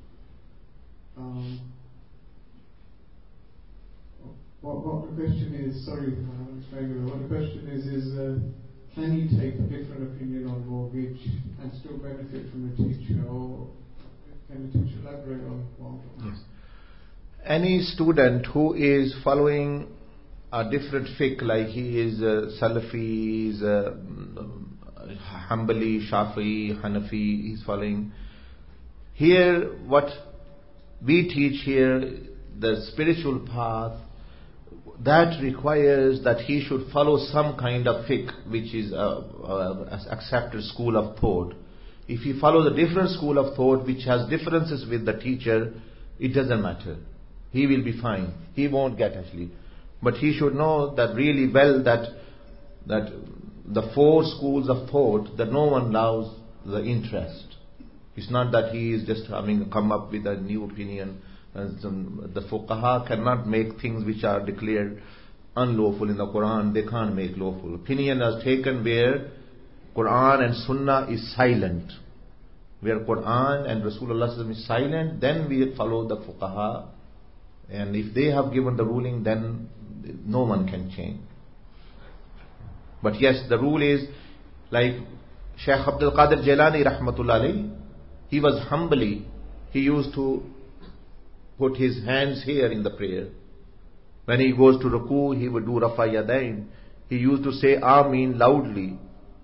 what the question is, sorry, I haven't explained it, what the question is can you take a different opinion on mortgage and still benefit from the teacher, or can the teacher elaborate on one? Yes. Any student who is following a different fiqh, like he is Salafi, is Hanbali, Shafi'i, Hanafi, he's following. Here, what we teach here, the spiritual path, that requires that he should follow some kind of fiqh, which is accepted school of thought. If he follows a different school of thought, which has differences with the teacher, it doesn't matter. He will be fine. He won't get actually. But he should know that really well that the four schools of thought, that no one allows the interest. It's not that he is just come up with a new opinion. The fuqaha cannot make things which are declared unlawful in the Quran. They can't make lawful. Opinion is taken where Quran and Sunnah is silent. Where Quran and Rasulullah is silent, then we follow the fuqaha. And if they have given the ruling, then no one can change. But yes, the rule is like Shaykh Abdul Qadir Jilani rahmatullah alayhi, he was humbly, he used to put his hands here in the prayer. When he goes to ruku, he would do rafa yadain. He used to say Ameen loudly.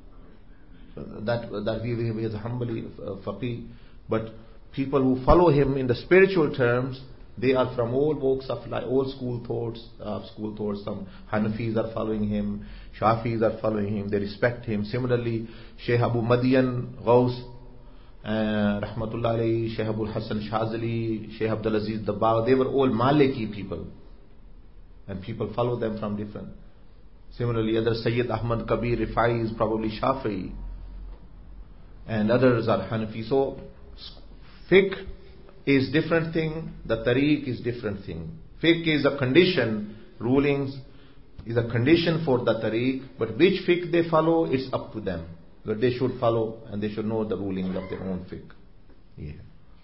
That he is humbly faqih. But people who follow him in the spiritual terms, they are from all walks of life, all school thoughts. Some Hanafis are following him, Shafis are following him, they respect him. Similarly, Shaykh Abu Madian Ghaus, Rahmatullah alayhi, Shaykh Abul Hassan Shazali, Shaykh Abdul Aziz Dabbagh, they were all Maliki people. And people follow them from different. Similarly, other Sayyid Ahmad Kabir Rifai is probably Shafi'i. And others are Hanafi. So, fiqh is different thing, the tariq is different thing. Fiqh is a condition, rulings is a condition for the tariq, but which fiqh they follow, it's up to them. But they should follow and they should know the rulings of their own fiqh. Yeah.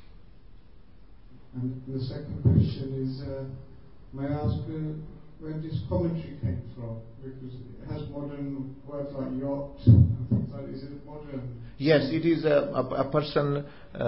And the second question is, may I ask where this commentary came from? Because it has modern words like yacht and things like that. Is it modern? Yes, it is a person,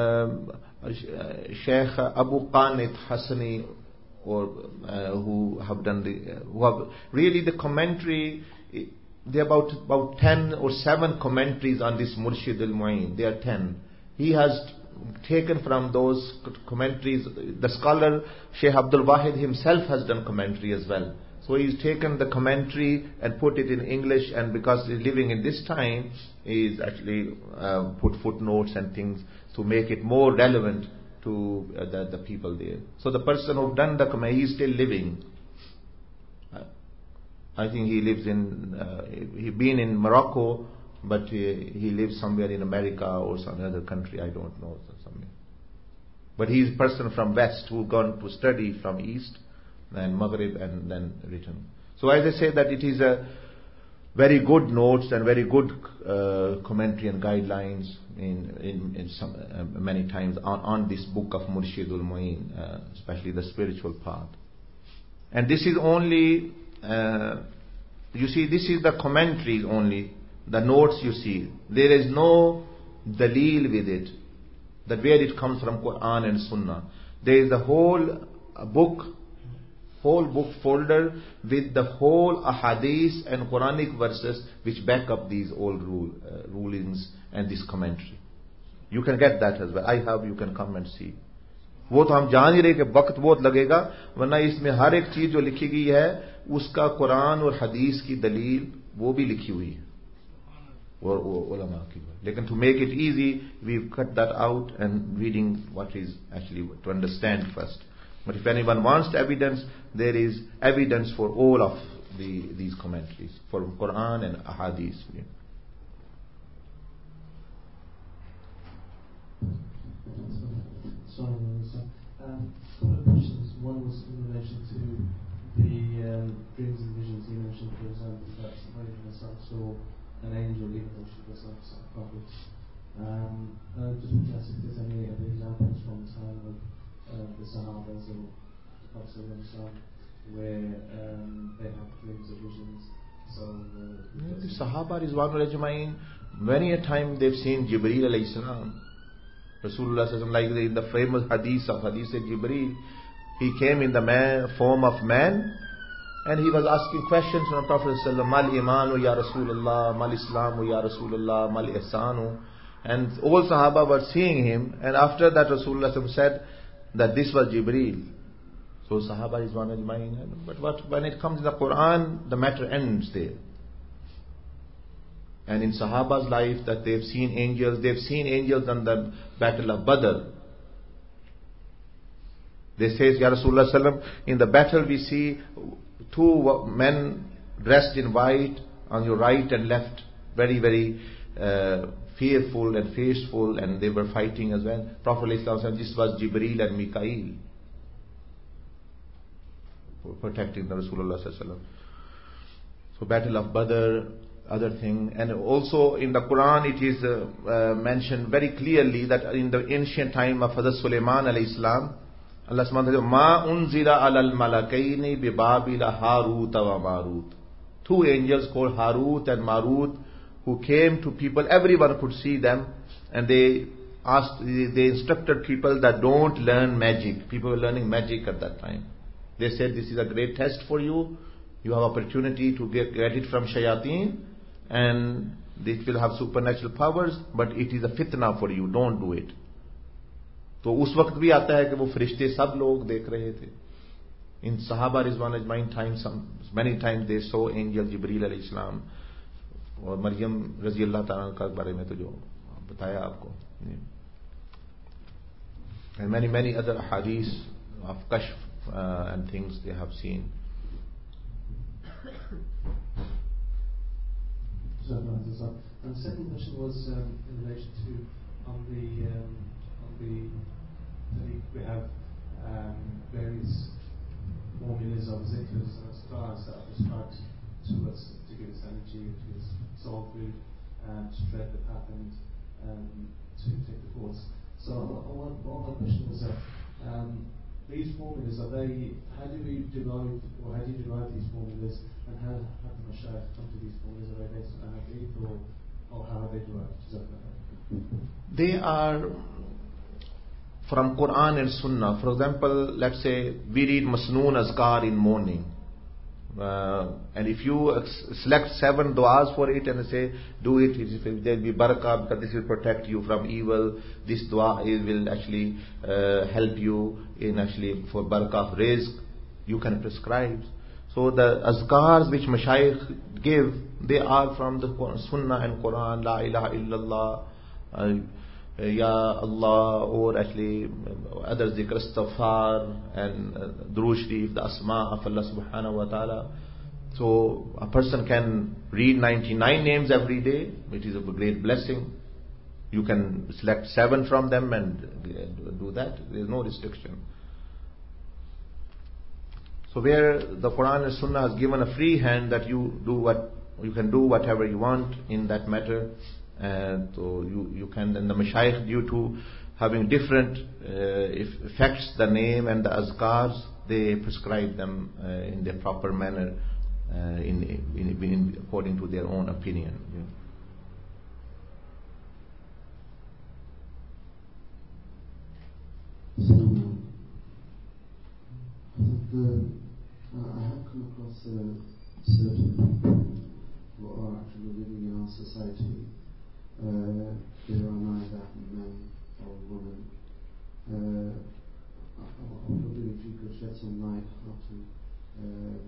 Shaykh Abu Qanit Hassani, or who have really the commentary. There are about 10 or 7 commentaries on this Murshid al-Mu'in. There are 10. He has taken from those commentaries. The scholar Shaykh Abdul Wahid himself has done commentary as well. So he's taken the commentary and put it in English, and because he's living in this time, he's actually put footnotes and things to make it more relevant to the people there. So the person who done the commentary, he's still living. I think he lives in, he's been in Morocco, but he lives somewhere in America or some other country, I don't know, somewhere. But he's a person from West who gone to study from East and Maghrib and then return. So as I say that it is a very good notes and very good commentary and guidelines in some many times on this book of Murshidul Mu'in, especially the spiritual path. And this is only, you see, this is the commentaries only, the notes you see. There is no dalil with it, that where it comes from Quran and Sunnah. There is the whole book folder with the whole ahadith and Quranic verses which back up these old rulings and this commentary. You can get that as well. I have, you can come and see. वो तो हम जान ही रहे कि वक्त बहुत लगेगा, वरना इसमें हर एक चीज जो लिखी गई है उसका कुरान और हदीस की दलील वो भी लिखी हुई है वो उलमा की. लेकिन to make it easy, we've cut that out and reading what is actually to understand first. But if anyone wants evidence, there is evidence for all of these commentaries, for Quran and Ahadith. Sorry, a couple of questions. One was in relation to the dreams and visions. You mentioned, for example, that Muhammad saw an angel, even though she was not a prophet. Just want to ask if there's any other examples from the time of the Sahabas or the Prophet where they have dreams or visions. So the Sahaba Rizwanul Ajma'in, many a time they've seen Jibreel alayhi salam. Rasulullah sallallahu like in the famous hadith of Jibreel, he came in the form of man, and he was asking questions from the Prophet sallallahu mal imanu ya Rasulullah, mal islamu ya Rasulullah, mal ihsanu. And all Sahaba were seeing him, and after that Rasulullah said that this was Jibreel. So Sahaba is one of mine. But when it comes in the Quran, the matter ends there. And in Sahaba's life, that they've seen angels on the battle of Badr. They say, Ya Rasulullah sallam, in the battle we see two men dressed in white on your right and left, very, very fearful and faceful, and they were fighting as well. Prophet said this was Jibreel and Mikael protecting the Rasulullah sallam. So battle of Badr, other thing. And also in the Quran it is mentioned very clearly that in the ancient time of Hazrat Sulaiman alayhi salam, Allah subhanahu wa ta'ala, Ma unzira alal malakaini bi Babila Harut wa Marut. Two angels called Harut and Marut who came to people, everyone could see them, and they instructed people that don't learn magic. People were learning magic at that time. They said this is a great test for you. You have opportunity to get it from shayateen, and it will have supernatural powers, but it is a fitna for you. Don't do it. तो उस वक्त भी आता है कि वो फरिश्ते सब लोग देख रहे थे. In Sahaba Rizwan Ajmain times, many times they saw angel Jibreel alayhi salam, और मरियम रजी अल्लाह ताला का बारे में तो जो बताया आपको. And many other hadiths of kashf and things they have seen. And the second question was in relation to on the we have various formulas of zikrs and stars that are prescribed to us to give us energy, to give us soul food, to tread the path and to take the course. So one question was these formulas, are they, how do you derive these formulas, and how do Mashaykh come to these formulas? Are they based on hadith or how are they derived? They are from Quran and Sunnah. For example, let's say we read Masnoon Azkar in morning. And if you select 7 du'as for it and say, do it, there will be barakah, because this will protect you from evil. This dua will actually help you in actually for barakah of rizq. You can prescribe. So So the azkars which Mashayikh give, they are from the Sunnah and Quran, La ilaha illallah, Ya Allah, or actually other zikr, istighfar, and Durood Sharif, the Asma of Allah subhanahu wa ta'ala. So a person can read 99 names every day, which is a great blessing. You can select 7 from them and do that. There is no restriction. So where the Quran and Sunnah has given a free hand that you can do whatever you want in that matter. And so you can, and the Mashayikh, due to having different effects, the name and the azkars, they prescribe them in the proper manner, according to their own opinion. Yeah. I have come across certain people who are actually living in our society. They are neither men or women. I wonder if you could shed some light how to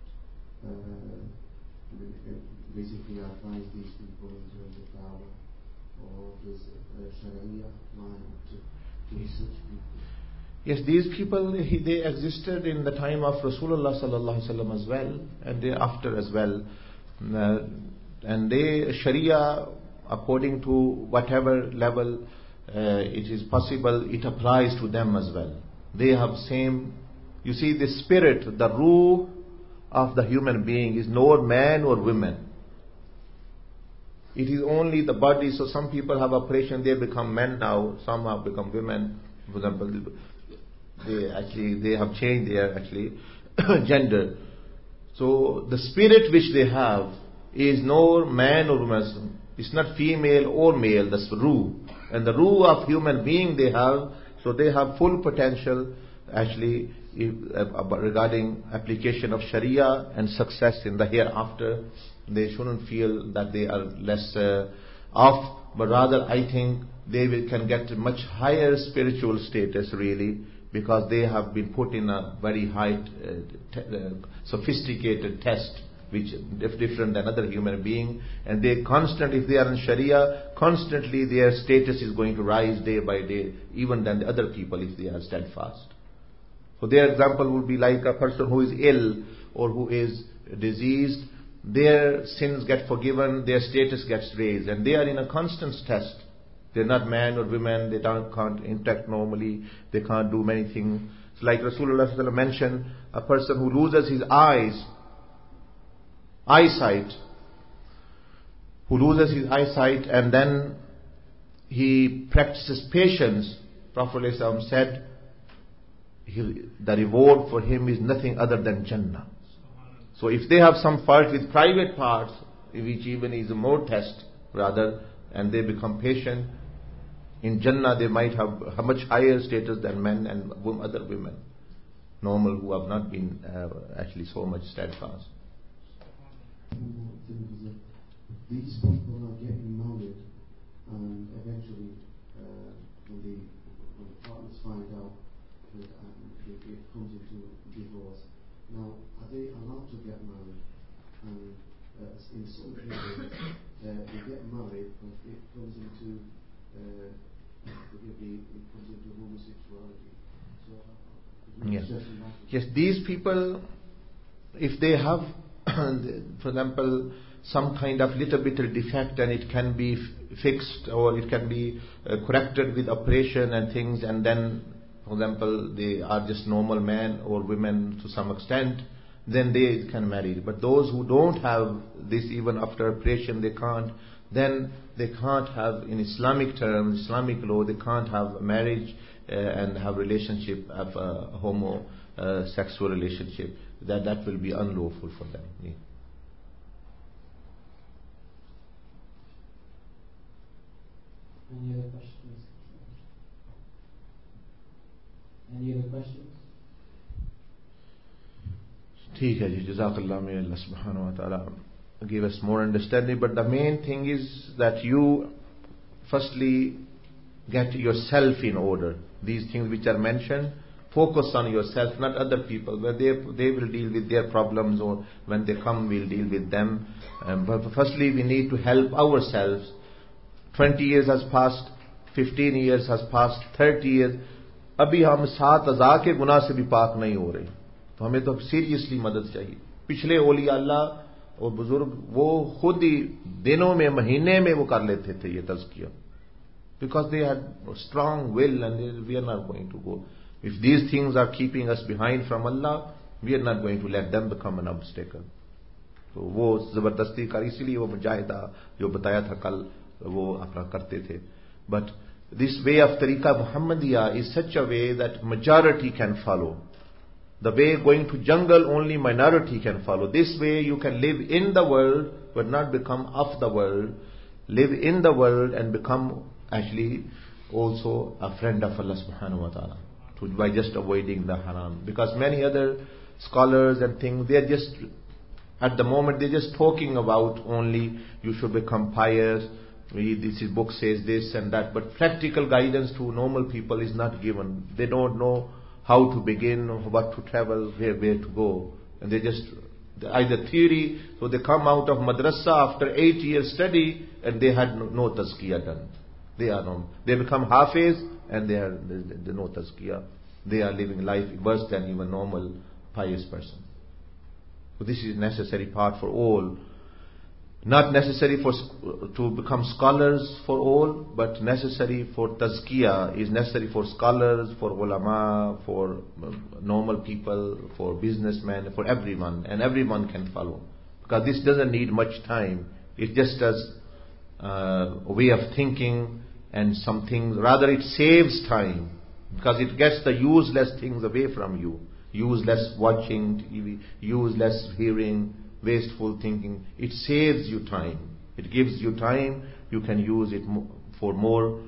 basically advise these people in terms of dawah, or does Sharia line up to such people? Yes, these people, they existed in the time of Rasulullah sallallahu alaihi wasallam as well, and thereafter as well. And they, Sharia, according to whatever level it is possible, it applies to them as well. They have same, you see, the spirit, the ruh of the human being is nor man or women. It is only the body. So some people have operation, they become men now, some have become women. For example, they have changed their gender. So the spirit which they have is nor man or woman. It's not female or male. That's ruh. And the ruh of human being they have. So they have full potential regarding application of Sharia and success in the hereafter. They shouldn't feel that they are less off, but rather I think they can get much higher spiritual status really, because they have been put in a very high sophisticated test, which is different than other human being, and they constantly, if they are in Sharia, constantly their status is going to rise day by day, even than the other people if they are steadfast. So their example would be like a person who is ill or who is diseased. Their sins get forgiven, their status gets raised, and they are in a constant test. They're not man or women, they can't interact normally, they can't do many things. So like Rasulullah mentioned, a person who loses his eyesight, and then he practices patience, Prophet ﷺ said, the reward for him is nothing other than Jannah. So if they have some fault with private parts, which even is a more test rather, and they become patient, in Jannah they might have a much higher status than men and other women, normal, who have not been so much steadfast. These people are getting married, and eventually, when the partners find out that it comes into divorce. Now, are they allowed to get married? And in some cases, they get married, but it comes into homosexuality. So, yes, these people, if they have, for example, some kind of little bit of defect, and it can be fixed or it can be corrected with operation and things, and then, for example, they are just normal men or women to some extent, then they can marry. But those who don't have this, even after operation, they can't, then they can't have, in Islamic terms, Islamic law, they can't have a marriage and have relationship, have a homosexual relationship. That will be unlawful for them. Yeah. Any other questions? Any other questions? ठीक है जी, Jazakallah, may Allah subhanahu wa ta'ala give us more understanding. But the main thing is that you firstly get yourself in order. These things which are mentioned, focus on yourself, not other people, where they will deal with their problems, or when they come, we'll deal with them. But firstly, we need to help ourselves. 20 years has passed, 15 years has passed, 30 years. अभी हम 7,000 के गुनाह से भी पाक नहीं हो रहे, तो हमें तो सीरियसली मदद चाहिए. पिछले औलिया अल्लाह और बुजुर्ग वो खुद ही दिनों में, महीने में वो कर लेते थे ये तज़किया, because they had strong will, and we are not going to go. If these things are keeping us behind from Allah, we are not going to let them become an obstacle. तो वो जबरदस्ती कर, इसीलिए वो मुजाहिदा जो बताया था कल वो अपना करते थे. But this way of tariqa Muhammadiyya is such a way that majority can follow. The way going to jungle, only minority can follow. This way you can live in the world but not become of the world. Live in the world and become actually also a friend of Allah subhanahu wa ta'ala by just avoiding the haram. Because many other scholars and things, they are just, at the moment, they're just talking about only you should become pious, this book says this and that, but practical guidance to normal people is not given. They don't know how to begin, what to travel, where to go. And they just, either theory, so they come out of madrasa after 8 years study and they had no tazkiyah done. They become hafiz and they no tazkiyah. They are living life worse than even normal pious person. So this is necessary part for all. Not necessary to become scholars for all, but necessary for tazkiyah, is necessary for scholars, for ulama, for normal people, for businessmen, for everyone, and everyone can follow. Because this doesn't need much time. It's just as a way of thinking and something, rather it saves time, because it gets the useless things away from you. Useless watching TV, useless hearing, wasteful thinking. It saves you time. It gives you time. You can use it for more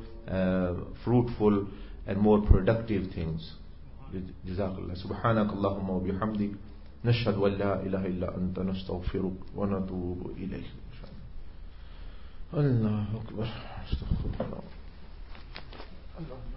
fruitful and more productive things. Jazakallah. Subhanakallahumma wa bihamdik. Nashhadu an la ilaha illa anta nastaghfiruk wa natubu ilayk. Allahu Akbar. Astaghfirullah.